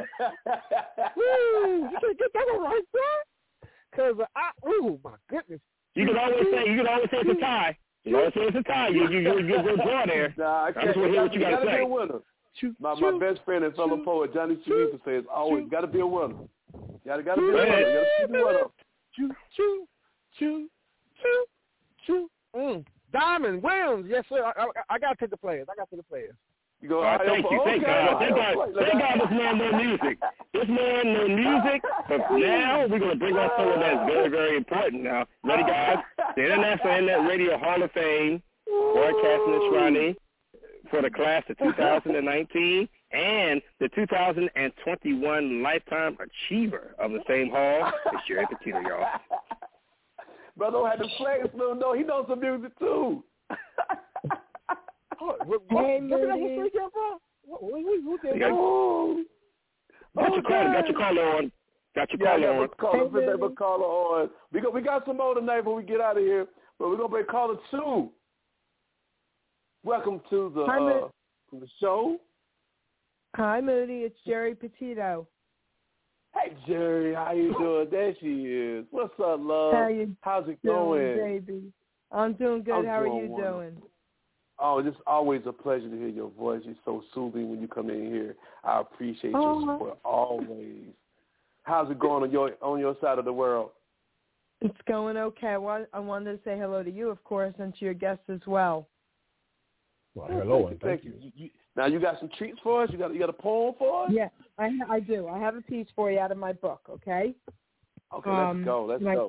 Woo! You can't get that one right, bro. Because my goodness. You can always say it's a tie. You always say it's a tie. You go draw there. Nah, I can't. I just want to hear what you got to say. Be a winner. My best friend and fellow poet Johnny Chirica says always got to be a winner. You gotta be a winner. You gotta be a winner. Choo. Diamond Williams, yes sir. I gotta take the players. You go. Thank you. Thank God. Thank God this man know music. This man know music. But now we're gonna bring on someone that's very, very important. Now, ready, guys? The International Internet Radio Hall of Fame, broadcasting and shrining for the class of 2019 and the 2021 Lifetime Achiever of the same hall is Jerry Petito, y'all. Brother don't have to play. No, he knows some music too. Got your caller on. Caller on. We got some more tonight before we get out of here, but we're gonna bring caller 2. Welcome to the show. Hi, Moody. It's Jerry Petito. Hey, Jerry. How you doing? There she is. What's up, love? How's it going? Baby? I'm doing good. How are you doing? Oh, it's always a pleasure to hear your voice. You're so soothing when you come in here. I appreciate your support always. How's it going on your side of the world? It's going okay. I wanted to say hello to you, of course, and to your guests as well. Well, hello and thank you. Now you got some treats for us? You got a poem for us? Yeah, I do. I have a piece for you out of my book, okay? Okay, let's go. Let's go.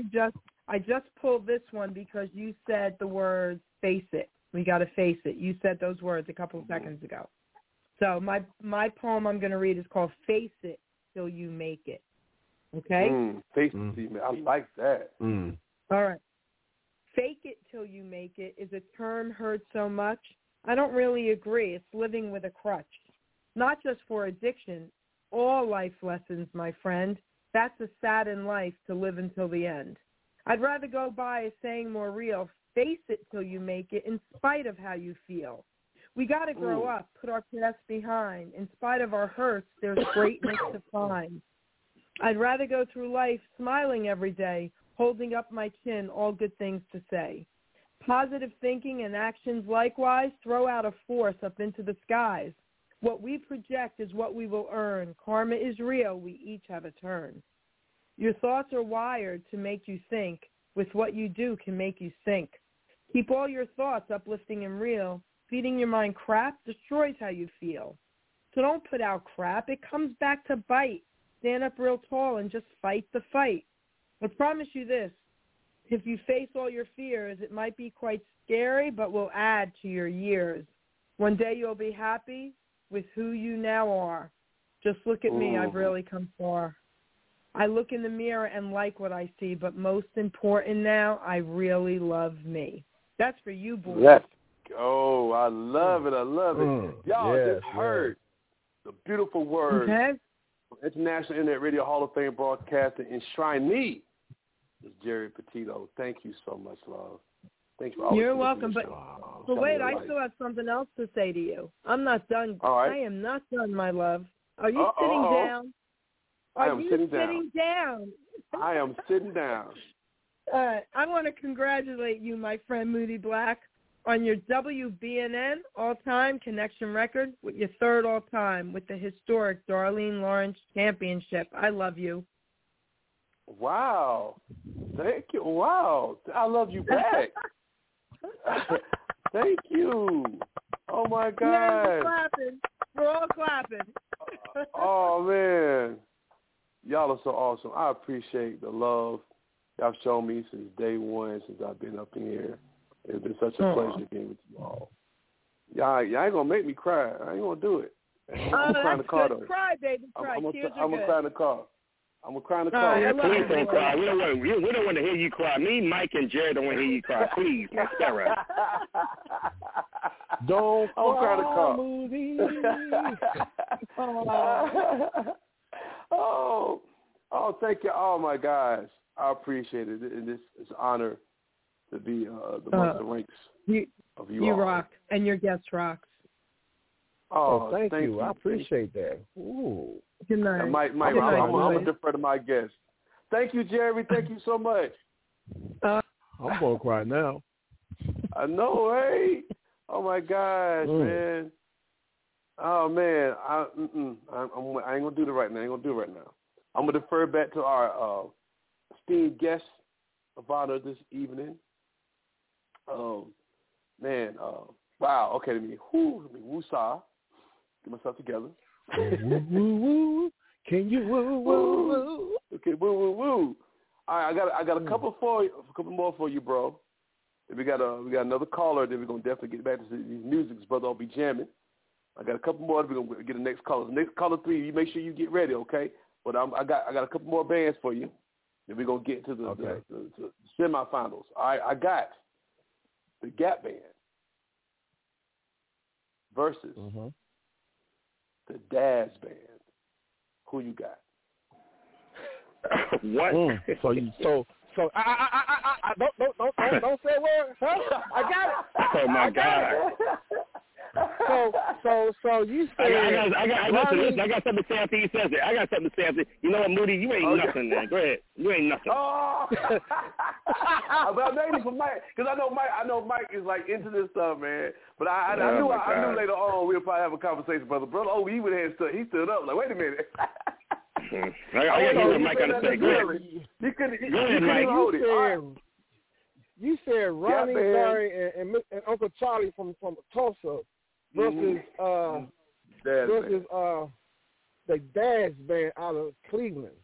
I just pulled this one because you said the words face it. We got to face it. You said those words a couple of seconds ago. So my poem I'm going to read is called Face It Till You Make It. Okay? Face it. I like that. All right. Fake it till you make it is a term heard so much. I don't really agree. It's living with a crutch. Not just for addiction. All life lessons, my friend. That's a sad in life to live until the end. I'd rather go by a saying more real. Face it till you make it in spite of how you feel. We got to grow up, put our past behind. In spite of our hurts, there's greatness to find. I'd rather go through life smiling every day, holding up my chin, all good things to say. Positive thinking and actions likewise throw out a force up into the skies. What we project is what we will earn. Karma is real. We each have a turn. Your thoughts are wired to make you think. With what you do can make you sink. Keep all your thoughts uplifting and real. Feeding your mind crap destroys how you feel. So don't put out crap. It comes back to bite. Stand up real tall and just fight the fight. I promise you this. If you face all your fears, it might be quite scary, but will add to your years. One day you'll be happy with who you now are. Just look at me. I've really come far. I look in the mirror and like what I see, but most important now, I really love me. That's for you, boys. Let's go. I love it. I love it. Y'all just heard the beautiful words. Okay. International Internet Radio Hall of Fame broadcaster enshrinee is Jerry Petito. Thank you so much, love. Thank you. You're welcome. But wait, I still have something else to say to you. I'm not done. All right. I am not done, my love. Are you sitting down? I am sitting down. I am sitting down. All right. I want to congratulate you, my friend Moody Black, on your WBNN all-time connection record with your third all-time with the historic Darlene Lawrence Championship. I love you. Wow. Thank you. Wow. I love you back. Thank you. Oh, my God. Yeah, we're clapping. We're all clapping. Oh, man. Y'all are so awesome. I appreciate the love y'all shown me since day one, since I've been up in here. It's been such a pleasure being with you all. Y'all ain't going to make me cry. I ain't going to do it. I'm going to cry in the car, though. Cry, baby, cry. I'm going to cry in the car. I'm going to cry in the car. Please don't cry. We don't want to hear you cry. Me, Mike, and Jared don't want to hear you cry. Please, let's get right. Don't cry in the car. Oh, thank you. Oh, my gosh. I appreciate it. And it's an honor to be amongst the ranks of you all. You rock, and your guest rocks. Oh, thank you. I appreciate that. Ooh. Good night. I'm going to defer to my guest. Thank you, Jeremy. Thank you so much. I'm going to cry now. I know, right? Oh, my gosh, man. Oh, man. I ain't going to do it right now. I'm going to defer back to our esteemed guest of honor this evening. Wow. Okay, let me woo-saw. Get myself together. Woo. Can you woo? Okay, woo. All right, I got a couple more for you, bro. Then we got another caller. Then we're gonna definitely get back to these musics. Brother, I'll be jamming. I got a couple more. We're gonna get the next caller. The next caller 3. You make sure you get ready, okay? But I got a couple more bands for you. Then we're gonna get to the semifinals. All right, I got the Gap Band versus the Daz Band. Who you got? What? So I don't say a word. Huh? I got it. Oh my God. So you said I got something to say after he says it. You know what, Moody? You ain't nothing, man. Go ahead. You ain't nothing. Oh, but I'm waiting for Mike because I know Mike is like into this stuff, man. But I knew later on we'll probably have a conversation, brother. Oh, he went ahead and he stood up like, wait a minute. I got to hear what Mike got to say. Go ahead. You couldn't hold it. You said Ronnie Barry and Uncle Charlie from Tulsa versus the Dash Band out of Cleveland.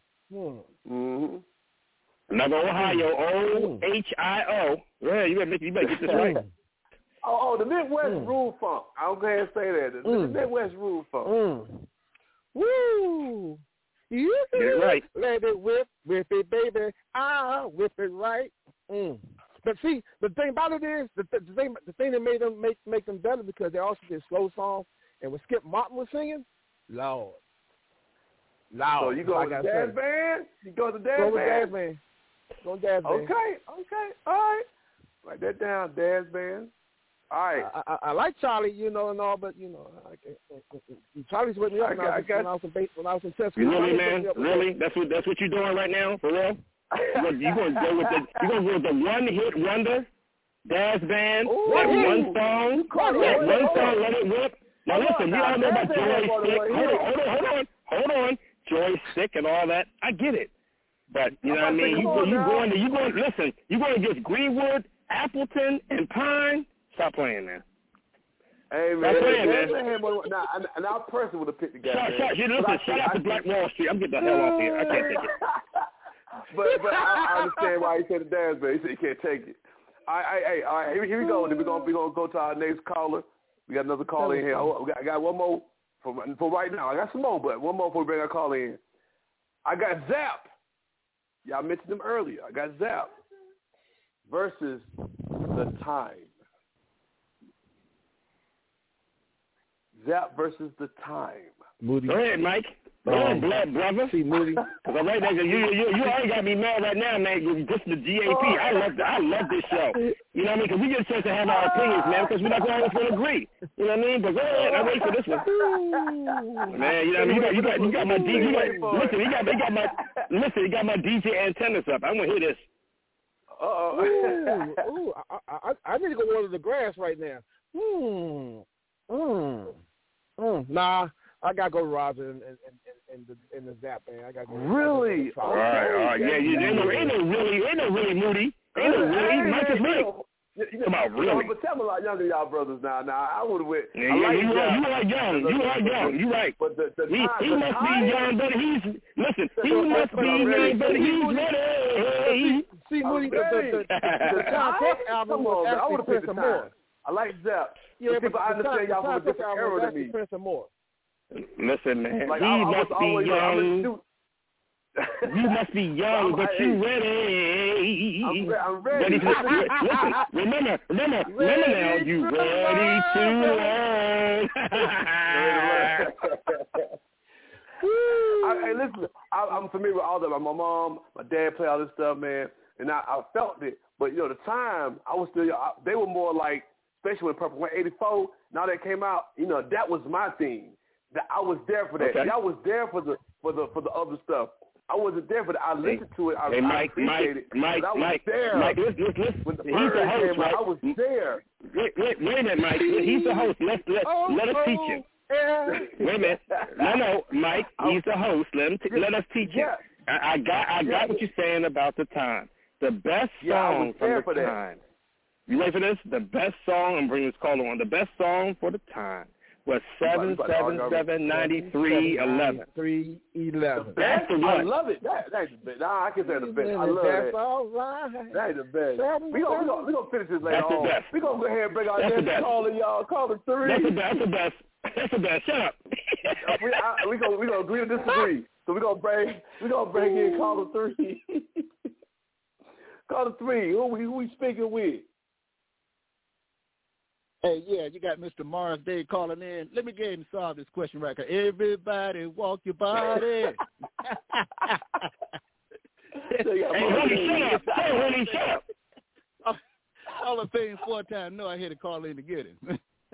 Another Ohio, O-H-I-O. Yeah, you better get this right. Oh, the Midwest Rule Funk. I'll go ahead and say that. The Midwest Rule Funk. Woo! You get it right. Let it whip it, baby. I'll whip it right. But see, the thing about it is, the thing that made them make them better because they also did slow songs, and when Skip Martin was singing, Lord. So you go with the Daz Band? You go with the Daz Band? Go with Daz Band. Okay, all right. Write that down, Daz Band. All right. I like Charlie, and all, but Charlie's with me up when I was in test school. Really, man? Really? That's what you're doing right now, for real? You gonna go with the one-hit wonder, Daz Band, that one song, Let It Whip. Now listen, we all know about Joy Stick. Hold on. Joy Stick and all that. I get it. But, you know what I mean? You going against Greenwood, Appleton, and Pine? Stop playing, man. Hey, man. Stop playing, man. Now, I personally would have picked the guy. Shout out to Black Wall Street. I'm getting the hell off here. I can't take it. but I understand why he said the Daz Band. He said he can't take it. All right. Here we go. We're gonna go to our next caller. We got another caller in here. I got one more for right now. I got some more, but one more before we bring our caller in. I got Zap. Y'all mentioned him earlier. I got Zap versus The Time. Zap versus The Time. Moody. Go ahead, Mike. Go ahead, blood brother. See, Moody. Because right now, you already got me mad right now, man. Just the GAP. I love this show. You know what I mean? Because we get a chance to have our opinions, man, because we're not going to always agree. You know what I mean? But go ahead. I'm waiting for this one. Man, you know what I mean? You got my DJ. Listen, he got my DJ antennas up. I'm going to hear this. I need to go water the grass right now. Nah, I gotta go to Roger and the Zap Band. I gotta go. Really? All right. Yeah. Ain't no really Moody. Ain't no really. Mike is Mike. Come on, really? But tell me a lot younger than y'all brothers now. I would have went. You are young. You right. But he must be young, but he's ready. See, Moody, the Tom Cook album was actually Prince of Moore. I like Zap. Yeah, but I understand y'all from a different era than me. Prince of Moore. Listen, man, like, he must be young. You must be young, but you ready. I'm ready. Listen, remember now, you ready to learn. Hey, listen, I'm familiar with all that. My mom, my dad play all this stuff, man, and I felt it. But, the time, I was still, they were more like, especially when Purple 184, now that came out, that was my thing. That I was there for that. Okay. I was there for the other stuff. I wasn't there for that. I listened to it. I appreciated it. Mike, listen. When the He's the host, right? I was there. Wait a minute, Mike. He's the host. Let us teach him. Wait a minute. No, Mike. He's the host. Let us teach him. I got what you're saying about The Time. The best song from The Time. You ready for this? The best song, I'm bringing this caller on. The best song for The Time was 777-9311. 311. That's the one. I love it. That's the best. I can say the best. I love that's that. All right. That's the best. We're gonna finish this later on. We're going to go ahead and bring our next caller, y'all. Caller 3. That's the best. That's the best. Shut up. We're going to agree to disagree. So we're gonna bring in caller 3. Caller 3. Who we speaking with? Hey, yeah, you got Mr. Morris Day calling in. Let me get him to solve this question right here. Everybody walk your body. Hey, shut up. All I'm paying 4 times. No, I had to call in to get him.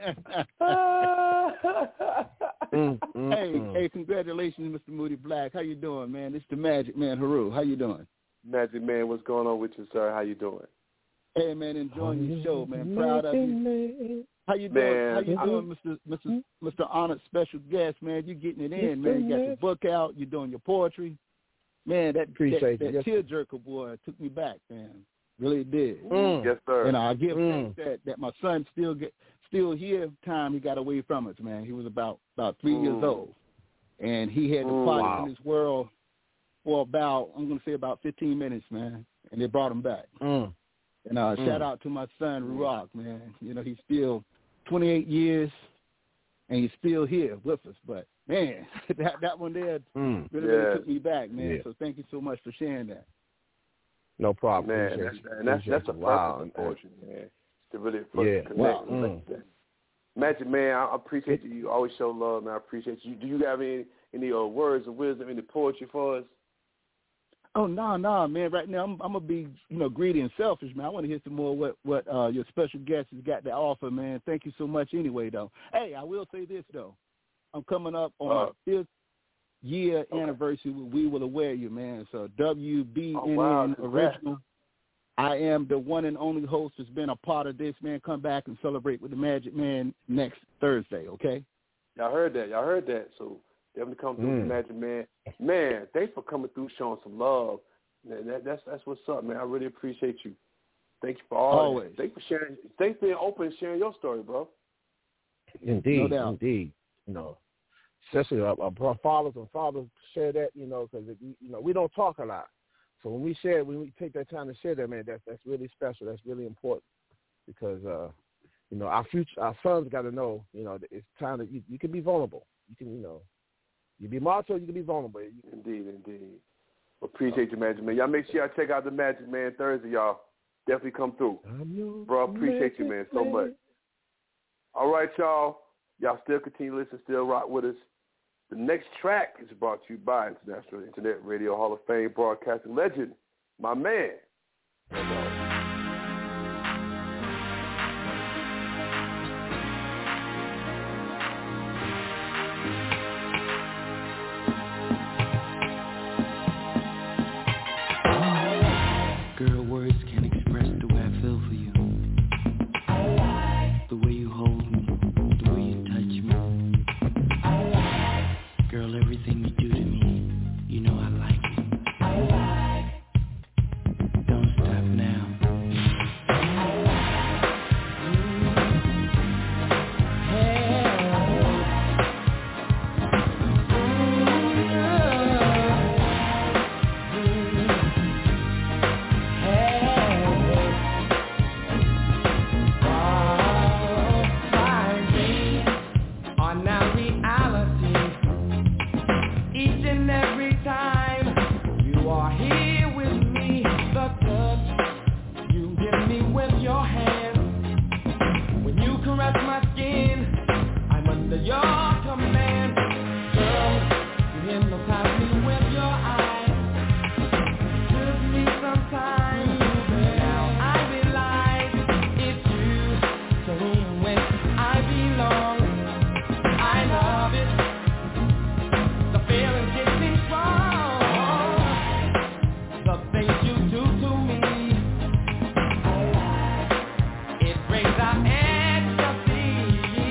Hey, congratulations, Mr. Moody Black. How you doing, man? It's the Magic Man, Haru. How you doing? Magic Man, what's going on with you, sir? How you doing? Hey, man, enjoying your show, man. Proud of you. How you doing? Man, How you doing, Mr. Honored Special Guest, man? You getting it in, man. You got your book out. You're doing your poetry. Man, that tearjerker, boy, took me back, man. Really did. Yes, sir. And I give thanks that my son still here. Time he got away from us, man. He was about 3 years old, and he had departed in this world for about 15 minutes, man. And they brought him back. And shout out to my son Ruach, man. You know, he's still 28 years, and he's still here with us. But man, that one there really took me back, man. Yeah. So thank you so much for sharing that. No problem, man. That's a wow, unfortunate, man. To really connect with that. Magic, man, I appreciate you. You always show love, man. I appreciate you. Do you have any words of wisdom, any poetry for us? Oh no, man! Right now, I'm gonna be greedy and selfish, man. I want to hear some more what your special guest has got to offer, man. Thank you so much, anyway, though. Hey, I will say this though, I'm coming up on my 5th year anniversary with We Will Aware You, man. So WBNN original. I am the one and only host that's been a part of this, man. Come back and celebrate with the Magic Man next Thursday, okay? Y'all heard that. So definitely come through the Magic Man. Man, thanks for coming through, showing some love. Man, that's what's up, man. I really appreciate you. Thank you for always. Thanks for sharing. Thanks for being open and sharing your story, bro. Indeed, no doubt. Indeed. Especially our fathers share that, because we don't talk a lot. So when we take that time to share that, man, that's really special. That's really important because our sons got to know, it's time that you can be vulnerable. You can, you be macho, you can be vulnerable. Indeed. Appreciate you, Magic Man. Y'all make sure y'all check out the Magic Man Thursday, y'all. Definitely come through. Bro, appreciate you, man, so much. All right, y'all. Y'all still continue to listen, still rock with us. The next track is brought to you by International Internet Radio Hall of Fame broadcasting legend, my man. Girl, words can't express the way I feel for you. The way you hold me, the way you touch me. Girl, everything you do to me, you know I like it. Don't stop now. It brings out ecstasy.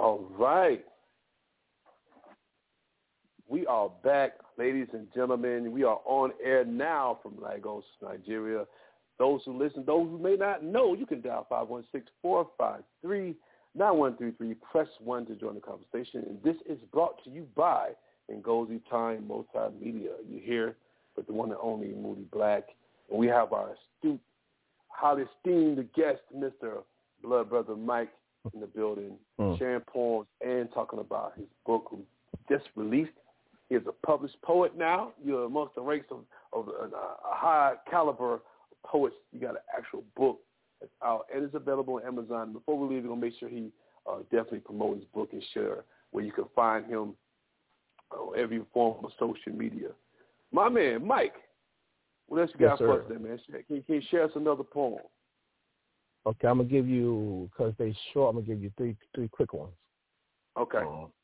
All right. We are back, ladies and gentlemen. We are on air now from Lagos, Nigeria. Those who listen, those who may not know, you can dial 516-453-9133. Press 1 to join the conversation. And this is brought to you by Ngozi Time Multimedia. You're here with the one and only Moody Black. And we have our astute, highly esteemed guest, Mr. Blood Brother Mike, in the building, sharing poems and talking about his book, who just released. He is a published poet now. You're amongst the ranks of a high caliber poets. You got an actual book that's out, and it's available on Amazon. Before we leave, we're going to make sure he definitely promote his book and share where you can find him on every form of social media. My man, Mike, what else you got for us there, man? Can you share us another poem? Okay, I'm going to give you, because they're short, I'm going to give you three quick ones. Okay.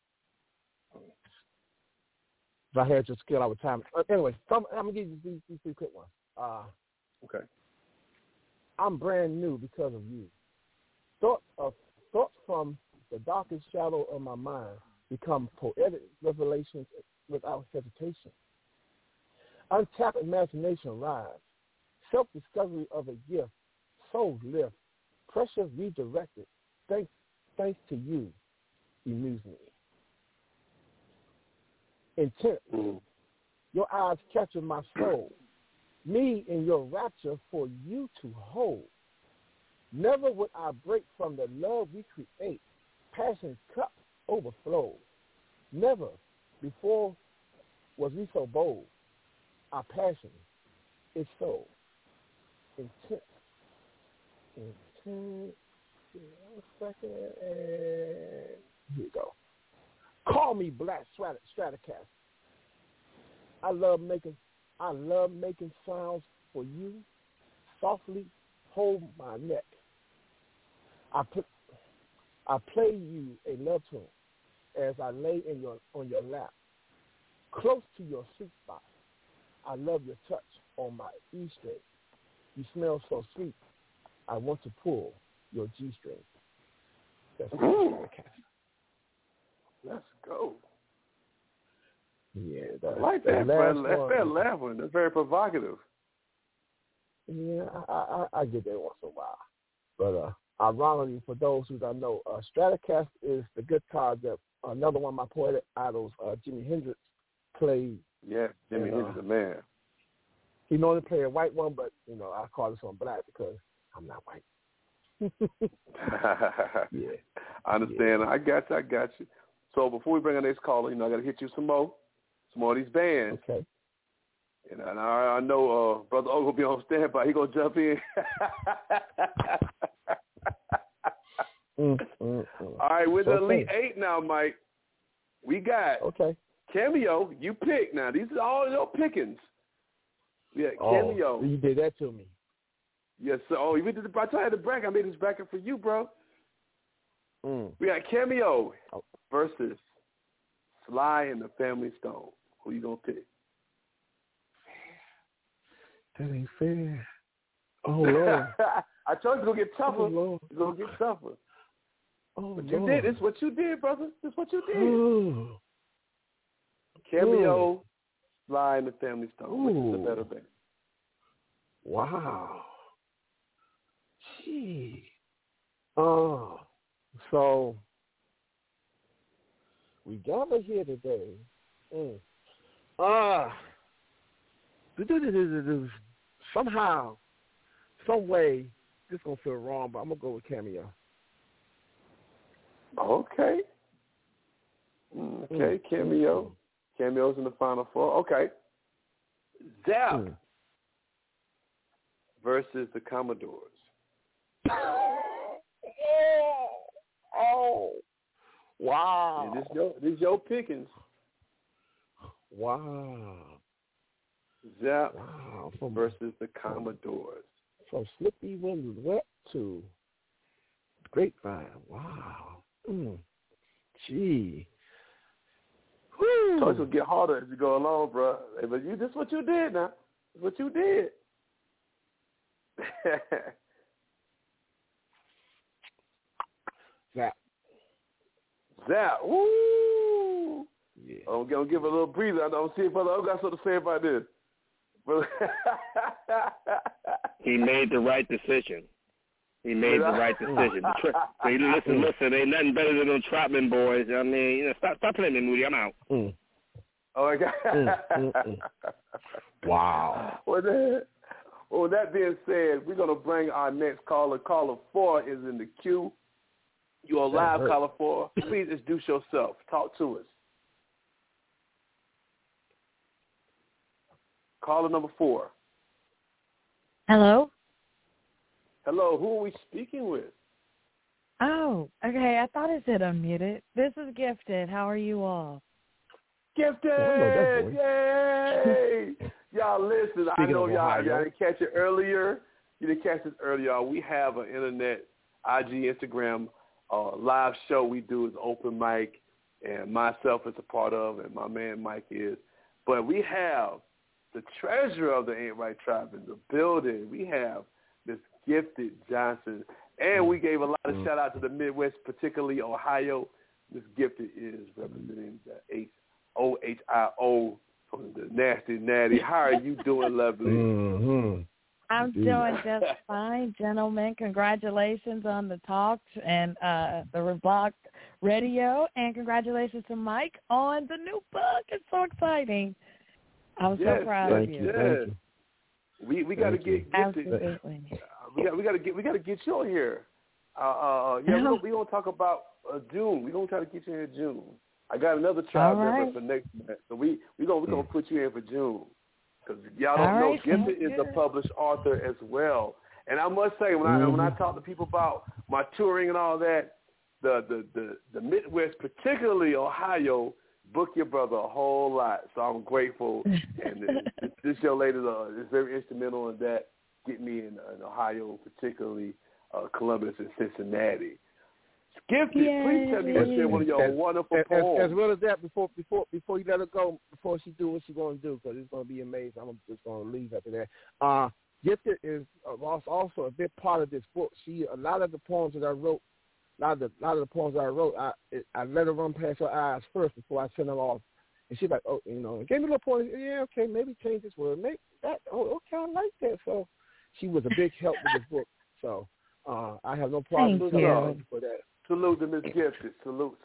If I had your skill, I would time it. Anyway, I'm going to give you these three quick ones. Okay. I'm brand new because of you. Thoughts from the darkest shadow of my mind become poetic revelations without hesitation. Untapped imagination rise. Self-discovery of a gift. Souls lift. Pressure redirected. Thanks to you, you muse me. Intent. Your eyes capture my soul. Me in your rapture for you to hold. Never would I break from the love we create. Passion's cup overflows. Never before was we so bold. Our passion is so intense. Here we go. Call me Black Stratocaster. I love making sounds for you. Softly hold my neck. I play you a love tune as I lay on your lap, close to your sweet spot. I love your touch on my E string. You smell so sweet. I want to pull your G string. That's Let's go. Yeah, I like that. That's very laughing. That's very provocative. Yeah, I get that once in a while. But ironically, for those who don't know, Stratocaster is the guitar that another one of my poetic idols, Jimi Hendrix, played. Yeah, Jimi Hendrix, the man. He normally played a white one, but I call this one black because I'm not white. Yeah, I understand. Yeah. I got you. So before we bring our next caller, I got to hit you some more of these bands. Okay. And I know Brother O will be on standby. He gonna jump in. All right, we're the Elite Eight now, Mike. We got Cameo. You pick now. These are all your pickings. Yeah, Cameo. You did that to me. Yes, sir. Oh, you did the. I tried the bracket. I made this bracket for you, bro. We got Cameo versus Sly and the Family Stone. Who you gonna pick? That ain't fair. Oh, Lord. I told you it's going to get tougher. Oh, it's going to get tougher. Oh, but Lord. you did. It's what you did, brother. It's what you did. Ooh. Cameo, Sly, and the Family Stone. Which is the better band? Wow. Gee. Oh. So, we gather here today. Somehow, some way, this gonna feel wrong, but I'm gonna go with Cameo. Okay. Cameo. Cameo's in the Final Four. Okay. Zap versus the Commodores. Oh. Wow. Yeah, this your pickings. Wow. Zap versus the Commodores. From Slippy When Wet to Grapevine. Wow. Gee. Whew. So it's going to get harder as you go along, bro. Hey, but this is what you did now. This is what you did. Zap. Woo! Yeah. I'm going to give it a little breather. I'm going to see if Brother O got something to say about this. He made the right decision. Listen, ain't nothing better than them Trotman boys. I mean, stop playing me, Moody. I'm out. Oh, my God. Wow. Well, that being said, we're going to bring our next caller. Caller 4 is in the queue. You're live, Caller 4. Please introduce yourself. Talk to us. Caller number 4. Hello? Hello, who are we speaking with? Oh, okay. I thought it said unmuted. This is Gifted. How are you all? Gifted! Yay! Y'all listen, I know y'all didn't catch it earlier. You didn't catch it earlier. We have an internet, IG, Instagram live show we do is open mic, and myself is a part of, and my man Mike is. But we have the treasurer of the Ain't Right Tribe in the building. We have Miss Gifted Johnson. And we gave a lot of shout out to the Midwest, particularly Ohio. Miss Gifted is representing the OHIO from the Nasty Natty. How are you doing, lovely? Mm-hmm. I'm doing just fine, gentlemen. Congratulations on the talks and the Revolt Radio, and congratulations to Mike on the new book. It's so exciting. I'm so proud of you. Yes. We got to get Gifted. Absolutely. We got to get you on here. We're gonna talk about June. We're gonna try to get you in June. I got another tribe member for next month, so we're gonna put you in for June, because y'all don't know Gifted is a published author as well. And I must say, when I talk to people about my touring and all that, the Midwest, particularly Ohio, book your brother a whole lot. So I'm grateful, and this young lady is very instrumental in that. Get me in Ohio, particularly Columbus and Cincinnati. Gifted, please tell me what's one of your wonderful poems. As well as that, before you let her go, before she do what she's going to do, because it's going to be amazing. I'm just going to leave after that. Gifted is also a big part of this book. A lot of the poems that I wrote, I let her run past her eyes first before I send them off. And she's like, oh, gave me a little point. Yeah, okay, maybe change this word. Make that. Oh, okay, I like that. So she was a big help with this book. So I have no problem with her for that. Salute to Miss Gifted. Salute.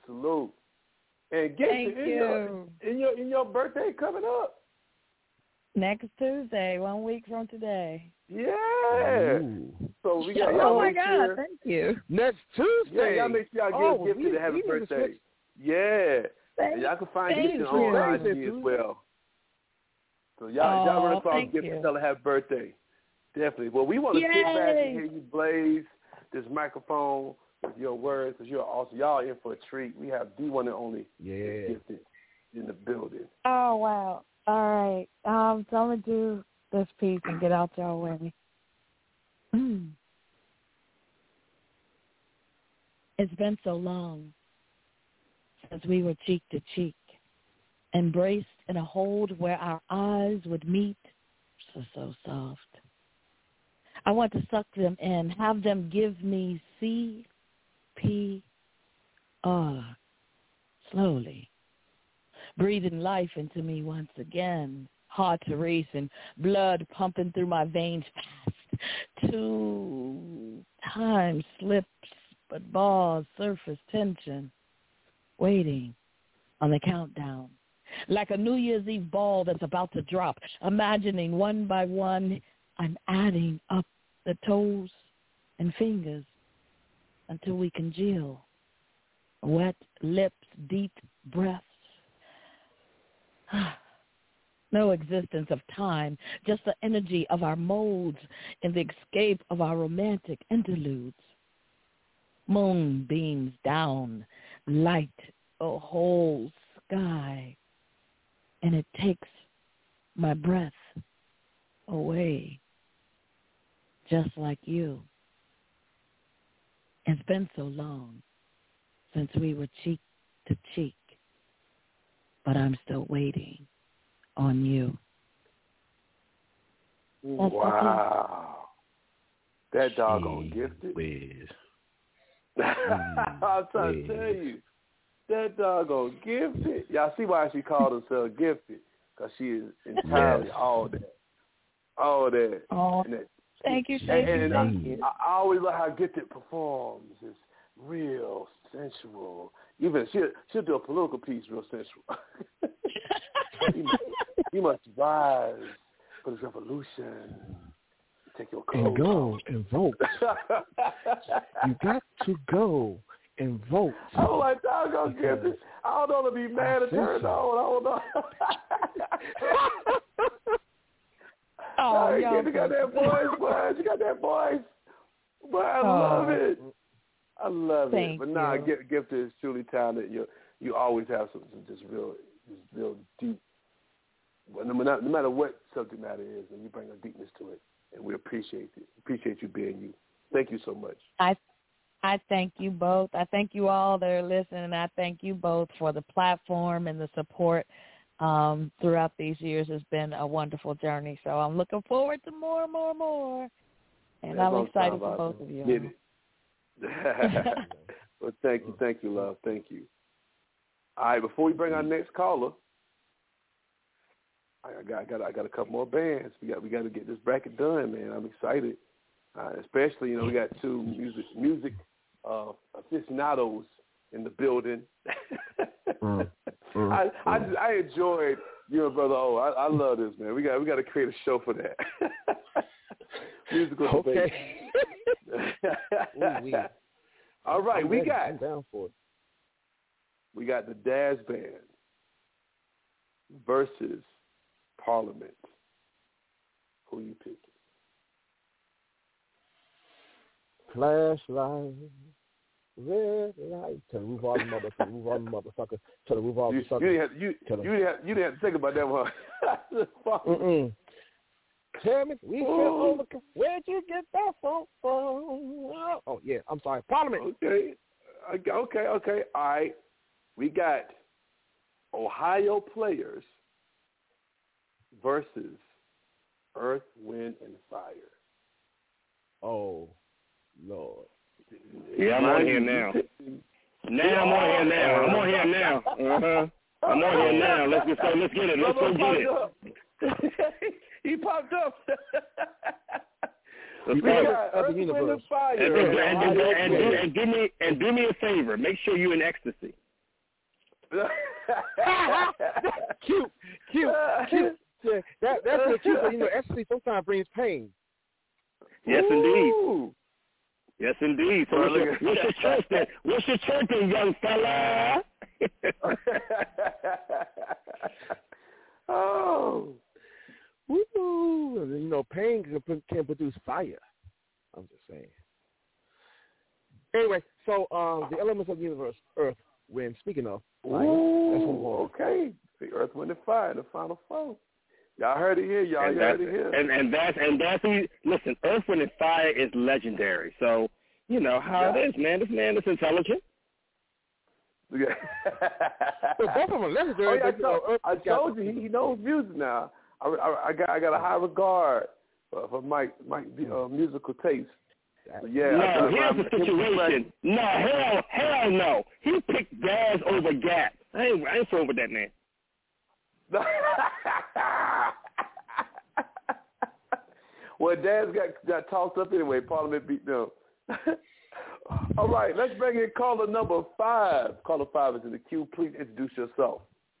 And Gifted, in your birthday coming up. Next Tuesday, 1 week from today. Yeah. Ooh. So we got oh my God, thank you. Next Tuesday. Yeah, y'all make sure y'all give Gifted to have a birthday. Yeah. And y'all can find Gifted on IG as well. So y'all run across Gifted and tell her happy birthday. Definitely. Well, we want to sit back and hear you blaze this microphone with your words, because you're awesome. Y'all in for a treat. We have the one and only Gifted in the building. Oh, wow. All right. So I'm going to do this piece and get out your way. It's been so long since we were cheek to cheek, embraced in a hold where our eyes would meet, so soft. I want to suck them in, have them give me CPR, slowly, breathing life into me once again, heart racing, blood pumping through my veins fast. 2 times slips, but balls surface tension, waiting on the countdown. Like a New Year's Eve ball that's about to drop, imagining one by one, I'm adding up the toes and fingers until we congeal. Wet lips, deep breaths. No existence of time, just the energy of our modes and the escape of our romantic interludes. Moon beams down, light a whole sky, and it takes my breath away, just like you. It's been so long since we were cheek to cheek, but I'm still waiting on you. Wow. That doggone Gifted. I'm trying to tell you. That doggone Gifted. Y'all see why she called herself Gifted? Because she is entirely all that. All that. Oh, thank you. And I always love how Gifted performs. It's real sensual. Even she'll do a political piece real sensual. you must rise for this revolution. Take your coat and go and vote. You got to go and vote. I'm like, doggone Gifted. I don't know to be mad or turned on. I don't know. Oh, y'all got that voice, boy. You got that voice. Boy, I love it. I love it. But nah, Gifted is truly talented. You always have some just real deep. Well, no matter what subject matter is, and you bring a deepness to it, and we appreciate it. Appreciate you being you. Thank you so much. I thank you both. I thank you all that are listening. I thank you both for the platform and the support throughout these years. It's been a wonderful journey. So I'm looking forward to more. And I'm excited for both of you. Well, thank you, love. Thank you. All right, before we bring our next caller, I got a couple more bands. We got to get this bracket done, man. I'm excited, especially we got two music aficionados in the building. I enjoyed you and Brother O. I love this, man. We got to create a show for that. Musical debate. All right, we got the Daz Band versus Parliament. Who you picking? Flashlight, red light. Tell the roof all the motherfucker. Tell the roof all the sucker. You didn't have to think about that one. Tell me, we over. Where'd you get that from? Oh yeah, I'm sorry. Parliament. Okay. All right, we got Ohio Players versus Earth, Wind, and Fire. Oh, Lord. Yeah, I'm on here now. I'm on here now. I'm on here now. Let's get it. Let's go get it. He popped up. Let's go. Earth, Wind, and Fire. And do me a favor. Make sure you're in ecstasy. Cute. Yeah, that's the cute, but ecstasy sometimes brings pain. Yes, indeed. So what's your church then, young fella? Oh. Woo. Pain can produce fire. I'm just saying. Anyway, so the elements of the universe, Earth, Wind, speaking of fire. Okay. The Earth, Wind, and Fire, the final four. Y'all heard it here, y'all. You heard it here. And that's listen, Earth, Wind, and Fire is legendary. So, you know how it is, man. This man is intelligent. Yeah. But both of them are legendary. I told you, he knows music now. I got a high regard for Mike's musical taste. So no, here's the situation. No, hell no. He picked Daz over Gap. I ain't fooling with that man. Well, Daz got tossed up anyway. Parliament beat them. All right, let's bring in caller number 5. Caller 5 is in the queue. Please introduce yourself.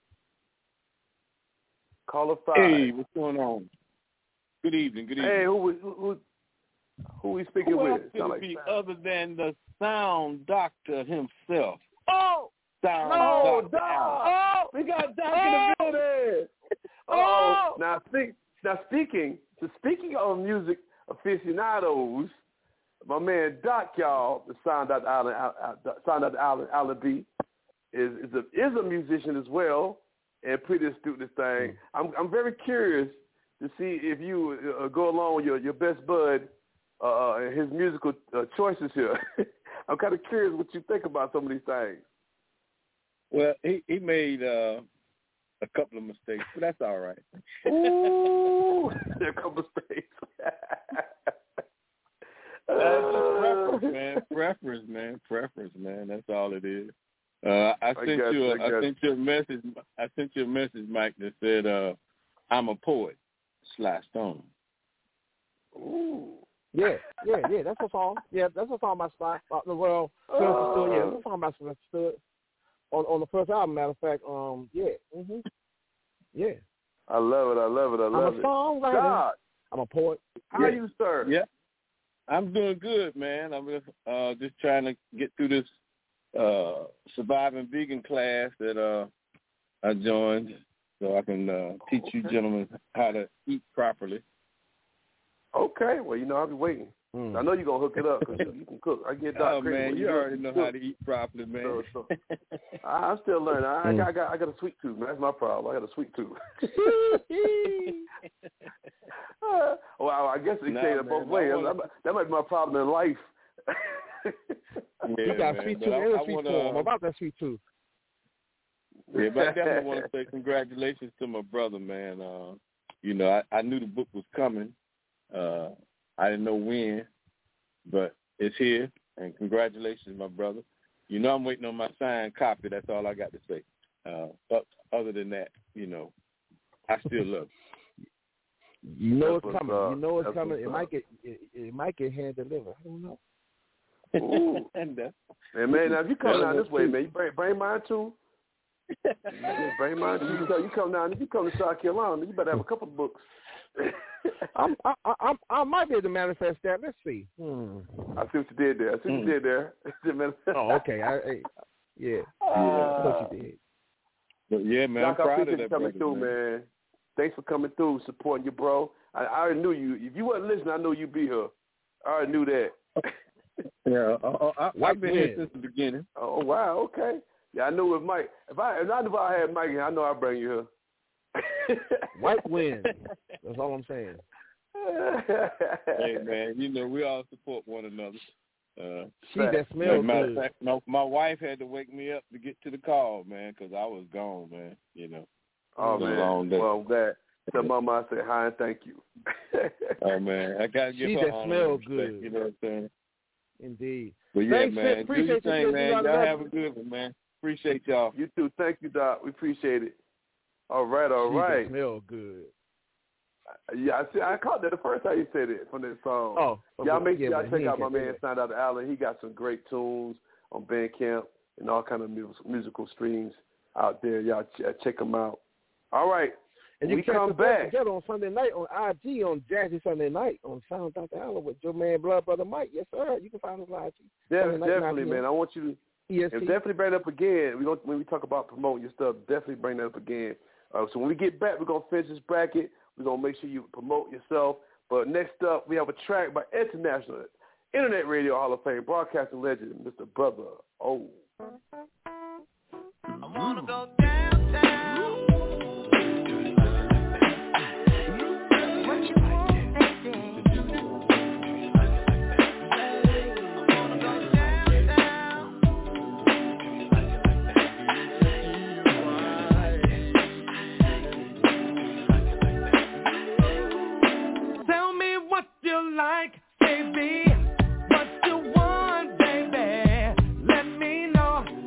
Caller 5. Hey, what's going on? Good evening. Hey, who we speaking with? Who else could it be other than the sound doctor himself? Oh! Doc! Oh! We got Doc in the building! Oh! Now speaking of music aficionados, my man Doc, y'all, the Sound Out the Island, Alan B, is a musician as well, and pretty astute this thing. I'm very curious to see if you go along with your best bud and his musical choices here. I'm kind of curious what you think about some of these things. Well, he made a couple of mistakes, but that's all right. Ooh, a couple of mistakes. Preference, man. That's all it is. I sent you a message. I sent you a message, Mike, that said, "I'm a poet." Sly Stone. Ooh. Yeah. That's a song. Yeah, that's a song by Sly. Well, that's a song by Sly Stood on the first album. Matter of fact, yeah. I love it. I'm a songwriter. God. I'm a poet. How are you, sir? Yeah, I'm doing good, man. I'm just trying to get through this surviving vegan class that I joined, so I can teach you gentlemen how to eat properly. Okay, well, I'll be waiting. I know you're going to hook it up because you can cook. I get Doc crazy. Man, you already know how to eat properly, man. So, I'm still learning. I got a sweet tooth, man. That's my problem. I got a sweet tooth. Well, I guess they say that both ways. That might be my problem in life. You got a sweet tooth and a sweet form. I'm about that sweet tooth. Yeah, but I definitely want to say congratulations to my brother, man. I knew the book was coming. I didn't know when, but it's here, and congratulations, my brother. I'm waiting on my signed copy. That's all I got to say. But other than that, I still love it. It's coming. It's coming. It might get hand delivered. I don't know. Ooh. And man, now if you come down this way, man, you bring mine too. Bring mine too. You come down. If you come to South Carolina, you better have a couple of books. I might be able to manifest that. Let's see. I see what you did there. Oh, okay. Yeah. That's what you did. But yeah, man, I'm proud of that, coming through, man. Thanks for coming through, supporting you, bro. I already knew you. If you wasn't listening, I know you'd be here. I already knew that. Yeah, I've been here since the beginning. Oh wow, okay. Yeah, I knew with Mike. If I knew I had Mike here, I know I'd bring you here. White wind. That's all I'm saying. Hey man, we all support one another. She that smells good. Fact, my wife had to wake me up to get to the call, man, because I was gone, man. Oh man. Well, I'm glad. Tell Mama I said hi and thank you. Oh man, I gotta give she her that smells good. You know what I'm saying? Indeed. But yeah, thanks, man, appreciate do your thing, man. Y'all have a it. good one, man. Appreciate y'all. You too. Thank you, Doc. We appreciate it. All right. She smell good. Yeah, I caught that the first time you said it from that song. Oh, y'all check out my man Signed Out Allen. He got some great tunes on Bandcamp and all kind of musical streams out there. Y'all check them out. All right. And you we can come back together on Sunday night on IG on Jazzy Sunday Night on Sound Dr. Allen with your man Blood Brother Mike. Yes, sir. You can find us on IG. Definitely, man. I want you to definitely bring it up again. When we talk about promoting your stuff, definitely bring that up again. So when we get back, we're going to finish this bracket. We're going to make sure you promote yourself. But next up, we have a track by International Internet Radio Hall of Fame broadcasting legend, Mr. Brother O. I want to go downtown. Like, baby, what you want, baby? Let me know.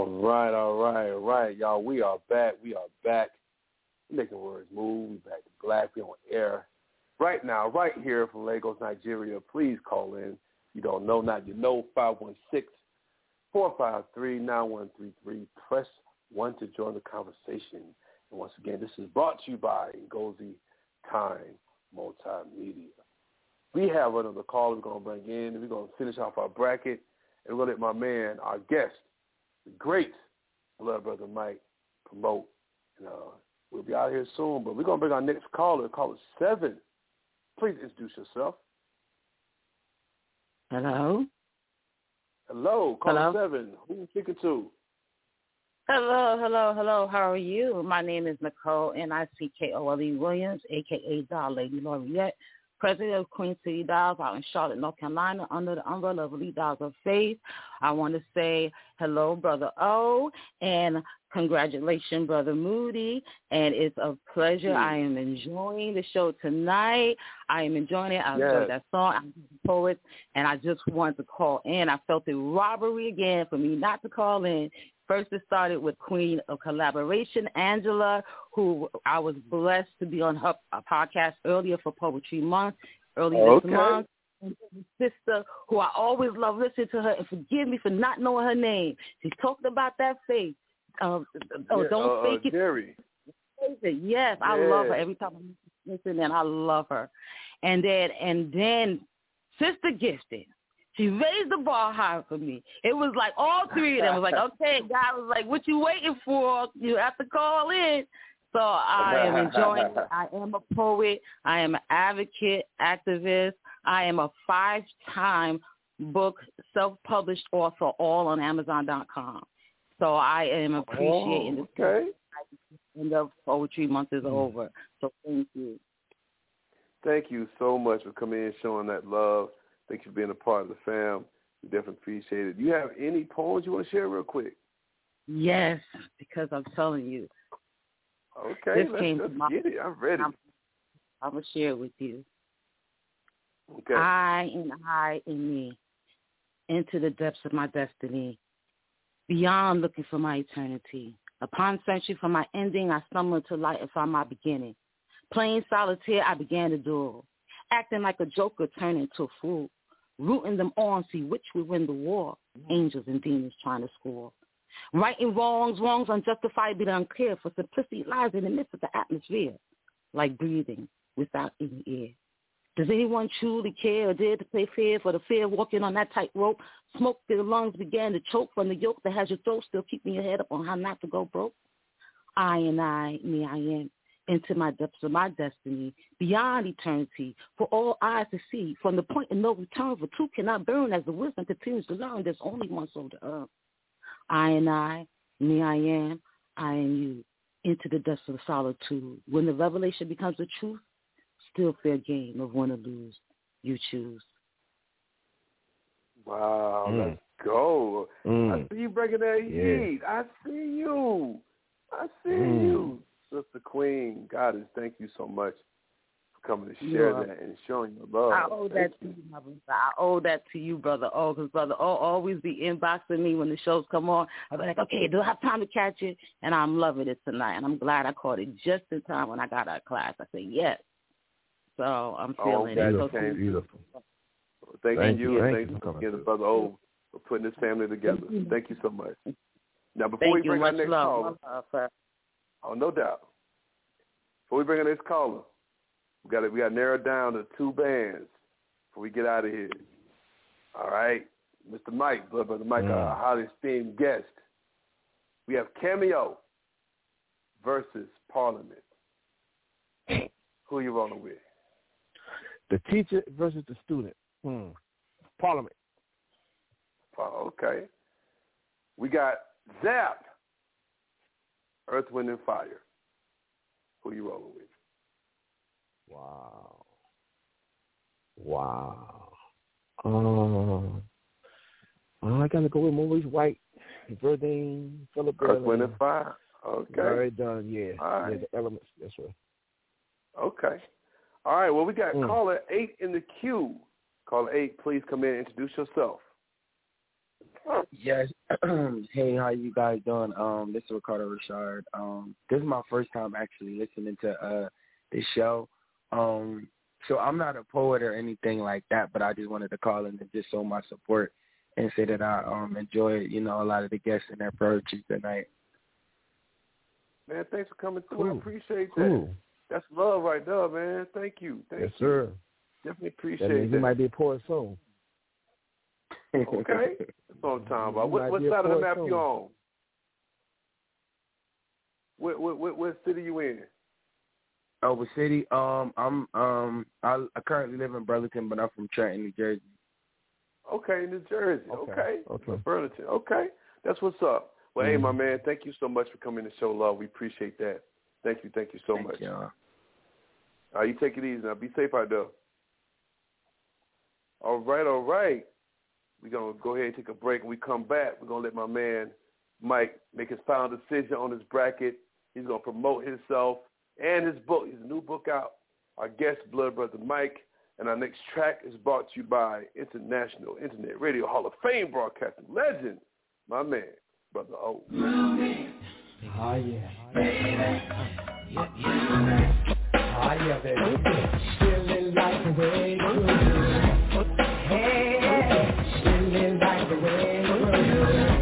All right, y'all. We are back. Making words move. We back to black. We on air right now, right here from Lagos, Nigeria. Please call in. You don't know, now you know. 516-453-9133. Press 1 to join the conversation. And once again, this is brought to you by Ngozi Time Multimedia. We have another caller we're going to bring in. We're going to finish off our bracket. And we're going to let my man, our guest, the great Blood Brother Mike, promote. And we'll be out here soon. But we're going to bring our next caller, caller 7. Please introduce yourself. Hello, caller 7. Who are you speaking to? Hello. How are you? My name is Nicole, Nickole Williams, a.k.a. Doll Lady Laureate, president of Queen City Dolls out in Charlotte, North Carolina, under the umbrella of Elite Dolls of Faith. I want to say hello, Brother O, and congratulations, Brother Moody, and it's a pleasure. I am enjoying the show tonight. I am enjoying it. I enjoyed that song. I'm a poet, and I just wanted to call in. I felt it robbery again for me not to call in. First, it started with Queen of Collaboration, Angela, who I was blessed to be on her podcast earlier for Poetry Month, this month. And sister, who I always love listening to her, and forgive me for not knowing her name. She talked about that faith. Don't fake it. Jerry. Yes, I love her every time I listen, and I love her. And then Sister Gifted. She raised the bar high for me. It was like all three of them was like, okay, God was like, what you waiting for? You have to call in. So I am enjoying it. I am a poet. I am an advocate, activist. I am a 5-time book self-published author, all on Amazon.com. So I am appreciating this. Okay. And the Poetry Month is over. So thank you. Thank you so much for coming in, showing that love. Thank you for being a part of the fam. We definitely appreciate it. Do you have any poems you want to share real quick? Yes, because I'm telling you. Okay, let's get it. I'm ready. I'm going to share it with you. Okay. I and me, into the depths of my destiny, beyond looking for my eternity. Upon searching for my ending, I stumbled into light and found my beginning. Playing solitaire, I began to duel. Acting like a joker, turning into a fool. Rooting them on, see which would win the war. Angels and demons trying to score. Righting wrongs unjustifiably unclear, for simplicity lies in the midst of the atmosphere, like breathing without any air. Does anyone truly care or dare to play fair, for the fear of walking on that tightrope? Smoke their lungs began to choke from the yoke that has your throat, still keeping your head up on how not to go broke. I and I, me, I am, into my depths of my destiny, beyond eternity, for all eyes to see, from the point of no return, for truth cannot burn as the wisdom continues to learn. There's only one soul to earn. I and I, me, I am you, into the depths of solitude. When the revelation becomes the truth, still fair game of win or lose, you choose. Wow, let's go. I see you breaking that heat. I see you. Sister Queen. Goddess, thank you so much for coming to share that and showing your love. I owe that to you, my brother. I owe that to you, Brother O, because Brother O always be inboxing me when the shows come on. I'll be like, okay, do I have time to catch it? And I'm loving it tonight, and I'm glad I caught it just in time when I got out of class. I say yes. So I'm feeling it. Okay, beautiful. Thank you. Thank you again, Brother O, for putting this family together. Thank you so much. Now, before we bring our next caller, no doubt. Before we bring our next caller, we got to narrow down to 2 bands before we get out of here. All right, Mr. Mike, Brother Mike, our highly esteemed guest. We have Cameo versus Parliament. Who are you rolling with? The teacher versus the student. Parliament. Okay. We got Zap, Earth, Wind, and Fire. Who you rolling with? Wow. I got to go with Maurice White, Verdine, Philip Earth, Wind, and Fire. Okay. Very done, yeah. All right. Yeah, the elements, that's right. Okay. All right, well, we got caller 8 in the queue. Caller 8, please come in and introduce yourself. Yes. Hey, how you guys doing? This is Ricardo Richard. This is my first time actually listening to this show. So I'm not a poet or anything like that, but I just wanted to call in and just show my support and say that I enjoy, a lot of the guests and their poetry tonight. Man, thanks for coming through. I appreciate that. That's love right there, man. Thank you. Thank you. Sir. Definitely appreciate that. Means you might be a poet soon. Okay. That's what I'm talking about. What side of the map you on? What city you in? Oh, what city? I currently live in Burlington, but I'm from Trenton, New Jersey. Okay, New Jersey. Okay. Burlington. Okay. That's what's up. Well, hey, my man, thank you so much for coming to show love. We appreciate that. Thank you so much. You. All right, you take it easy now. Be safe out there. All right. We're going to go ahead and take a break. When we come back, we're going to let my man Mike make his final decision on his bracket. He's going to promote himself and his book. His new book out. Our guest, Blood Brother Mike. And our next track is brought to you by International Internet Radio Hall of Fame broadcasting legend, my man, Brother O. Oh, yeah. Baby. Oh, yeah, baby. Feeling like the way you do. Hey, feeling like the way you do.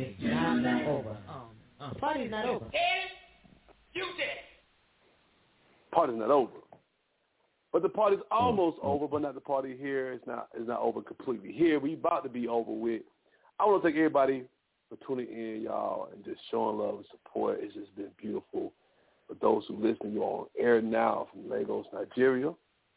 Over. Party's not over. Party's not over. But the party's almost over, but not the party here. It's not over completely. Here, we about to be over with. I want to thank everybody for tuning in, y'all, and just showing love and support. It's just been beautiful. For those who listen, you're on air now from Lagos, Nigeria.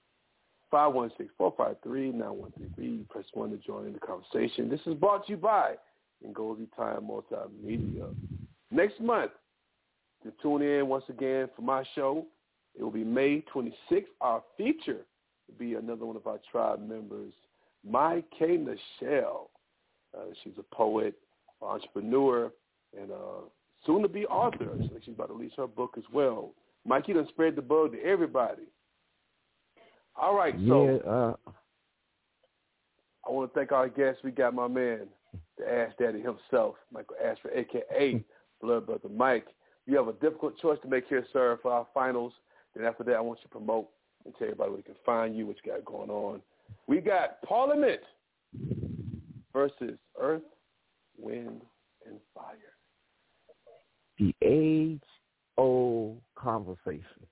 516-453-9133. Press 1 to join in the conversation. This is brought to you by Ngozi Time Multimedia. Next month, to tune in once again for my show. It will be May 26th. Our feature will be another one of our tribe members, Mai K. Nichelle. She's a poet, entrepreneur, and soon-to-be author. So she's about to release her book as well. Mikey done spread the bug to everybody. All right, so I want to thank our guests. We got my man, the Ash Daddy himself, Michael Ashford, a.k.a. Blood Brother Mike. You have a difficult choice to make here, sir, for our finals. Then after that, I want you to promote and tell everybody where they can find you, what you got going on. We got Parliament versus Earth, Wind, and Fire. The age-old conversation.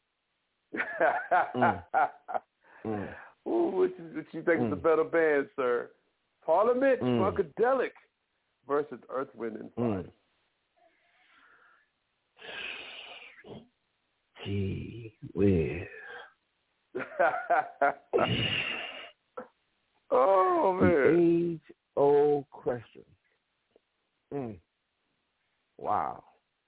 Ooh, what you think is a better band, sir? Parliament, Funkadelic versus Earth, Wind, and Fire. Gee whiz. Oh, man. The age-old question. Wow.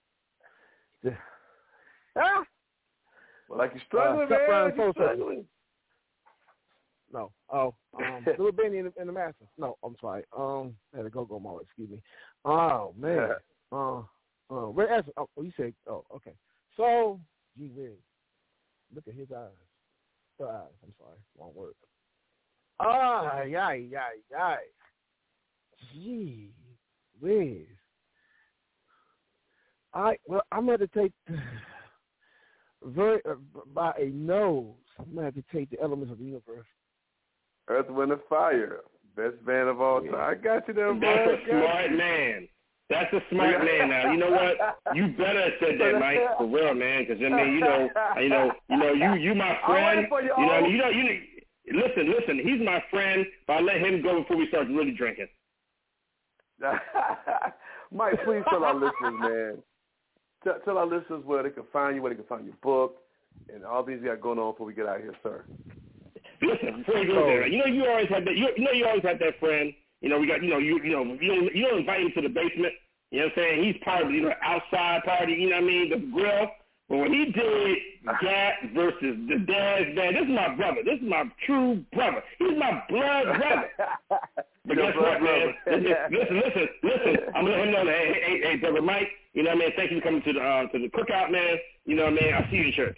Well, like you're struggling, man. You're struggling. No. Little Benny and the Masters. No, I'm sorry. I had to go mode. Excuse me. Oh man. Where else? Oh, you said. Oh, okay. So, gee whiz. Look at his eyes. Her eyes. I'm sorry. Wrong word. Gee whiz. I'm going to take by a nose. I'm going to have to take the elements of the universe. Earth, Wind, and Fire. Best band of all time. I got you there, boy. That's a smart man. That's a smart man. Now, you know what? You better have said that, Mike, for real, man. Because I mean, you my friend. Listen. He's my friend, but I let him go before we start really drinking. Mike, please tell our listeners, man. Tell our listeners where they can find you, where they can find your book, and all these you got going on before we get out of here, sir. Listen, before you go there, you always had that. You always had that friend. You don't invite him to the basement. You know what I'm saying? He's part of the outside party. You know what I mean? The grill. But when he did Gat versus the Daz band, this is my brother. This is my true brother. He's my blood brother. But guess what, man? Listen. I'm gonna let him know that hey, brother Mike. You know what I mean? Thank you for coming to the cookout, man. You know what I mean? I'll see you in church.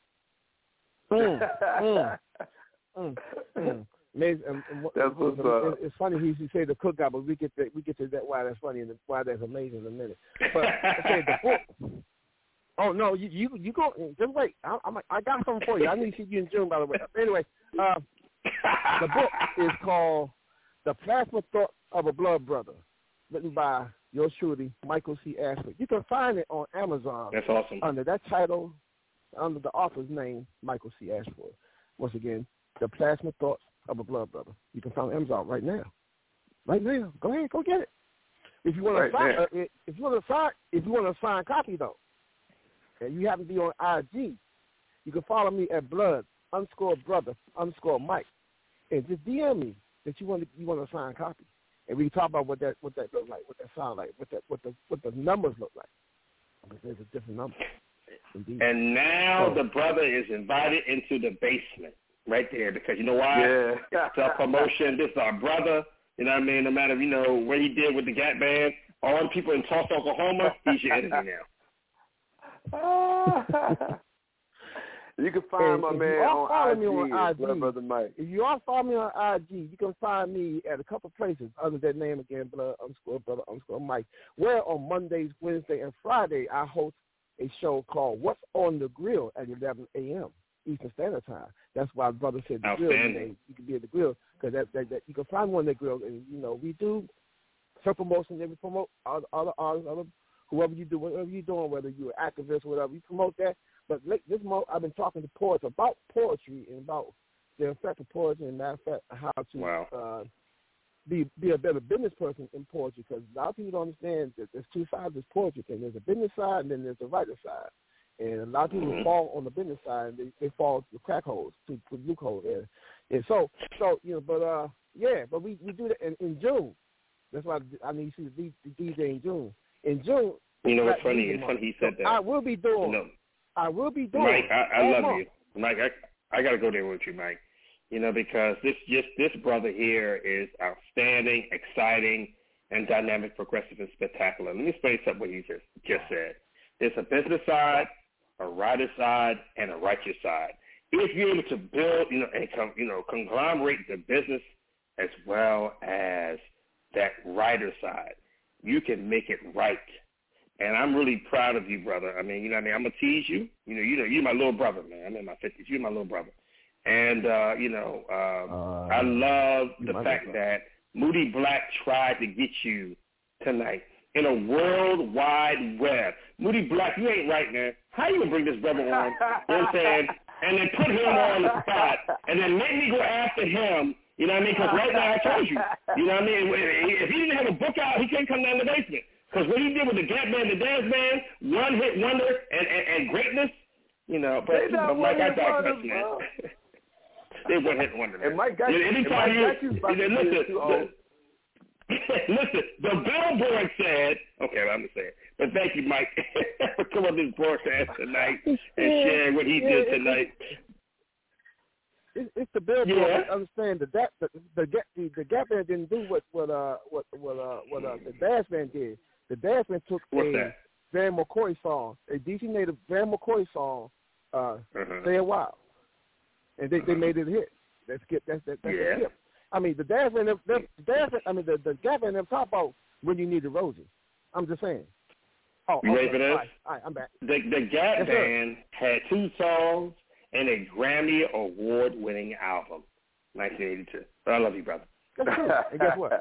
It's funny he say the cookout, but we get to that why that's funny and why that's amazing in a minute. But okay, the book. Oh no, you go. Just wait. I got something for you. I need to see you in June, by the way. Anyway, the book is called "The Plasma Thought of a Blood Brother," written by yours truly, Michael C. Ashford. You can find it on Amazon. That's awesome. Under that title, under the author's name, Michael C. Ashford. Once again, "The Plasma Thoughts of a Blood Brother." You can find it on Amazon right now. Right now. Go ahead, go get it. If you want a signed copy though, and you happen to be on IG, you can follow me at blood_brother_Mike, and just DM me that you want a signed copy, and we can talk about what that look like, what that sound like, what the numbers look like. Because there's a different number. Indeed. And now the brother is invited into the basement right there because you know why? Yeah. Self-promotion. This is our brother. You know what I mean? No matter, what he did with the Gat Band, all the people in Tulsa, Oklahoma, he's your enemy now. You can find my man on IG, Brother Mike. If you all follow me on IG, you can find me at a couple places under that name again, blood_brother_Mike, where on Mondays, Wednesday, and Friday I host a show called What's on the Grill at 11 a.m. Eastern Standard Time. That's why brother said the grill today. You can be at the grill because that you can find one at the grill, and we do self-promotion. Every promote other artists, whoever you do, whatever you're doing, whether you're an activist or whatever, you promote that. But this month, I've been talking to poets about poetry and about the effect of poetry and, matter of fact, how to be a better business person in poetry, because a lot of people don't understand that there's two sides of this poetry thing. There's a business side and then there's the writer side. And a lot of people fall on the business side and they fall to the crack holes, to loopholes there. And so but we do that in June. That's why I need you to see the DJ in June. In June, you know what's funny? It's funny he said that. I will be doing. Mike, I love you. Mike, I got to go there with you, Mike. You know, because this brother here is outstanding, exciting, and dynamic, progressive, and spectacular. Let me explain something what he just said. There's a business side, a writer side, and a righteous side. If you're able to build, and conglomerate the business as well as that writer side, you can make it right. And I'm really proud of you, brother. I mean, you know what I mean? I'm going to tease you. You're my little brother, man. I'm in my 50s. You're my little brother. And, I love the fact that Moody Black tried to get you tonight in a world wide web. Moody Black, you ain't right, man. How you going to bring this brother on? You know what I'm saying? And then put him on the spot and then make me go after him. You know what I mean? Because right now I told you. You know what I mean? If he didn't have a book out, he couldn't come down the basement. Because what he did with the Gap Band, the Dance Band, one hit wonder and greatness, but Mike, I digress, man. They one hit wonder. And Mike got listen, the Billboard said, okay, I'm going to say it, but thank you, Mike, for coming on this broadcast tonight and sharing what he did tonight. It's the Billboard. Yeah. Understand that the Gap Band didn't do what the Dance Band did. The Dance Band took Van McCoy song, a DC native Van McCoy song, Stay a While, and they made it a hit. That's a hit. I mean, the Dance Band, the Gap Band never talk about When You Need a Rosie. I'm just saying. Oh, you ready for this? All right, I'm back. The Gap Band had 2 songs and a Grammy Award-winning album, 1982. But I love you, brother. That's true. And guess what?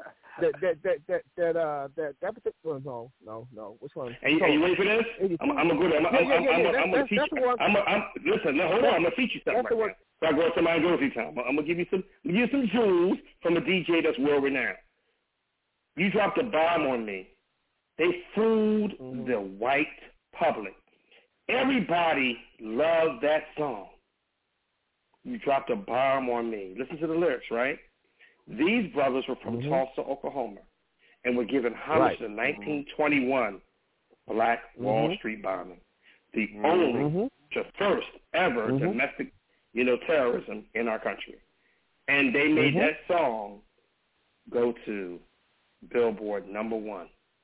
That particular no. Which one? Are you ready for this? I'm gonna go there. I'm gonna teach you. Listen, hold on. I'm gonna teach you something right now. So I go to my grocery time. I'm gonna give you some jewels from a DJ that's world renowned. You dropped a bomb on me. They fooled the white public. Everybody loved that song. You dropped a bomb on me. Listen to the lyrics, right? These brothers were from Tulsa, Oklahoma, and were given homage to the 1921 Black Wall Street bombing, the only, the first ever domestic, terrorism in our country. And they made that song go to Billboard #1.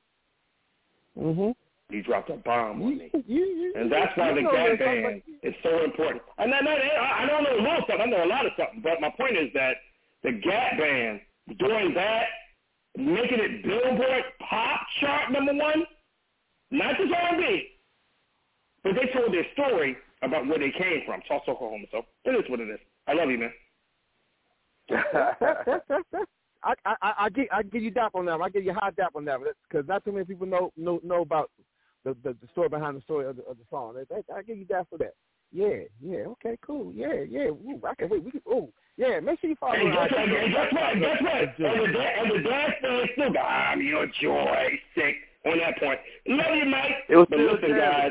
You dropped a bomb on me. And that's why the Gap Band is so important. I don't know a little stuff. I know a lot of stuff. But my point is that the Gap Band doing that, making it Billboard pop chart #1, not just R&B, but they told their story about where they came from, Tulsa, Oklahoma. So it is what it is. I love you, man. I give you dap on that. I give you high dap on that because not too many people know about the story behind the story of the song. I give you dap for that. Yeah. Okay, cool. Yeah. Ooh, I can wait. Yeah. Make sure you follow. And guess what? And the Dance Band still got I'm your joy sick on that point. Love you, Mike. It was listen, guys.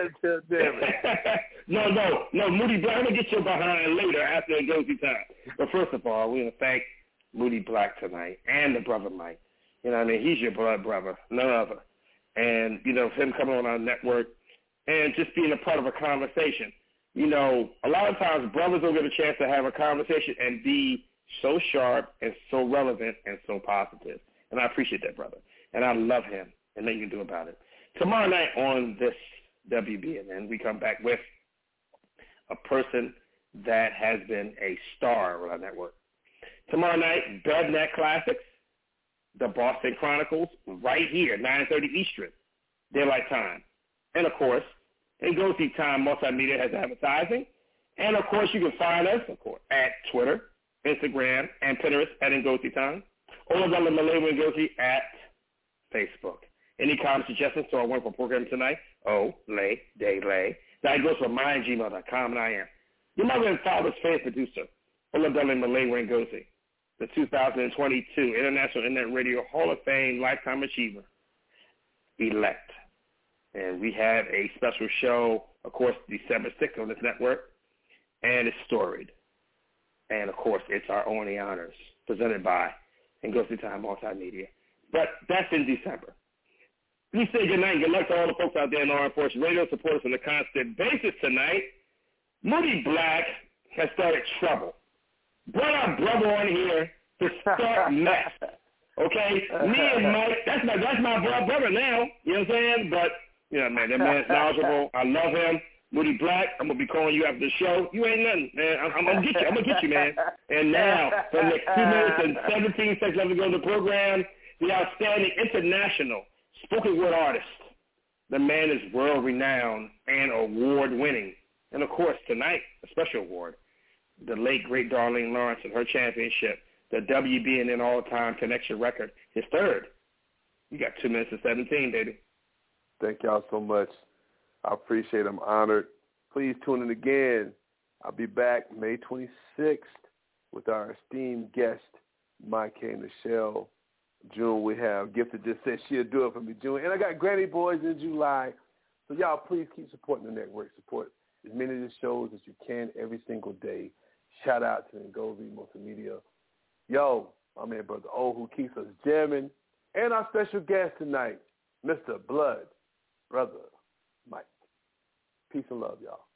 No, Moody Black. I'm gonna get your behind later after it goes through time. But first of all, we want to thank Moody Black tonight and the brother Mike. You know what I mean? He's your blood brother, none other. And, him coming on our network and just being a part of a conversation. A lot of times brothers don't get a chance to have a conversation and be so sharp and so relevant and so positive. And I appreciate that, brother. And I love him and nothing you can do about it. Tomorrow night on this WBNN, we come back with a person that has been a star on our network. Tomorrow night, BevNet Classics, the Boston Chronicles, right here, 9:30 Eastern, Daylight Time. And, of course, in Go See Time, Multimedia has advertising. And, of course, you can find us, at Twitter, Instagram, and Pinterest at Ngozi Time. Or Malay Ngozi at Facebook. Any comments, suggestions to our wonderful program tonight? That goes for mine@gmail.com, and I am your mother and father's favorite producer, Oladele Malay Ngozi, the 2022 International Internet Radio Hall of Fame Lifetime Achiever elect. And we have a special show, of course, December 6th on this network, and it's storied. And, of course, it's our only honors presented by Ngozi Time Multimedia. But that's in December. We say good night and good luck to all the folks out there in Armed Forces Radio. Support us on a constant basis tonight. Moody Black has started trouble. Brought our brother on here to start mess. Okay? Me and Mike, that's my brother now. You know what I'm saying? But, you know, man, that man's knowledgeable. I love him. Moody Black, I'm going to be calling you after the show. You ain't nothing, man. I'm going to get you. I'm going to get you, man. And now, for the next 2 minutes and 17 seconds left to go to the program, the outstanding international spoken word artist. The man is world-renowned and award-winning. And, of course, tonight, a special award, the late, great Darlene Lawrence and her championship, the WBNN All-Time Connection record, his third. You got 2 minutes and 17, baby. Thank y'all so much. I appreciate it. I'm honored. Please tune in again. I'll be back May 26th with our esteemed guest, Mike and Michelle. June, we have Gifted just said she'll do it for me, June. And I got Granny Boys in July. So y'all please keep supporting the network. Support as many of the shows as you can every single day. Shout out to Ngozi Multimedia. Yo, my man Brother O, who keeps us jamming. And our special guest tonight, Mr. Blood, Brother Mike. Peace and love, y'all.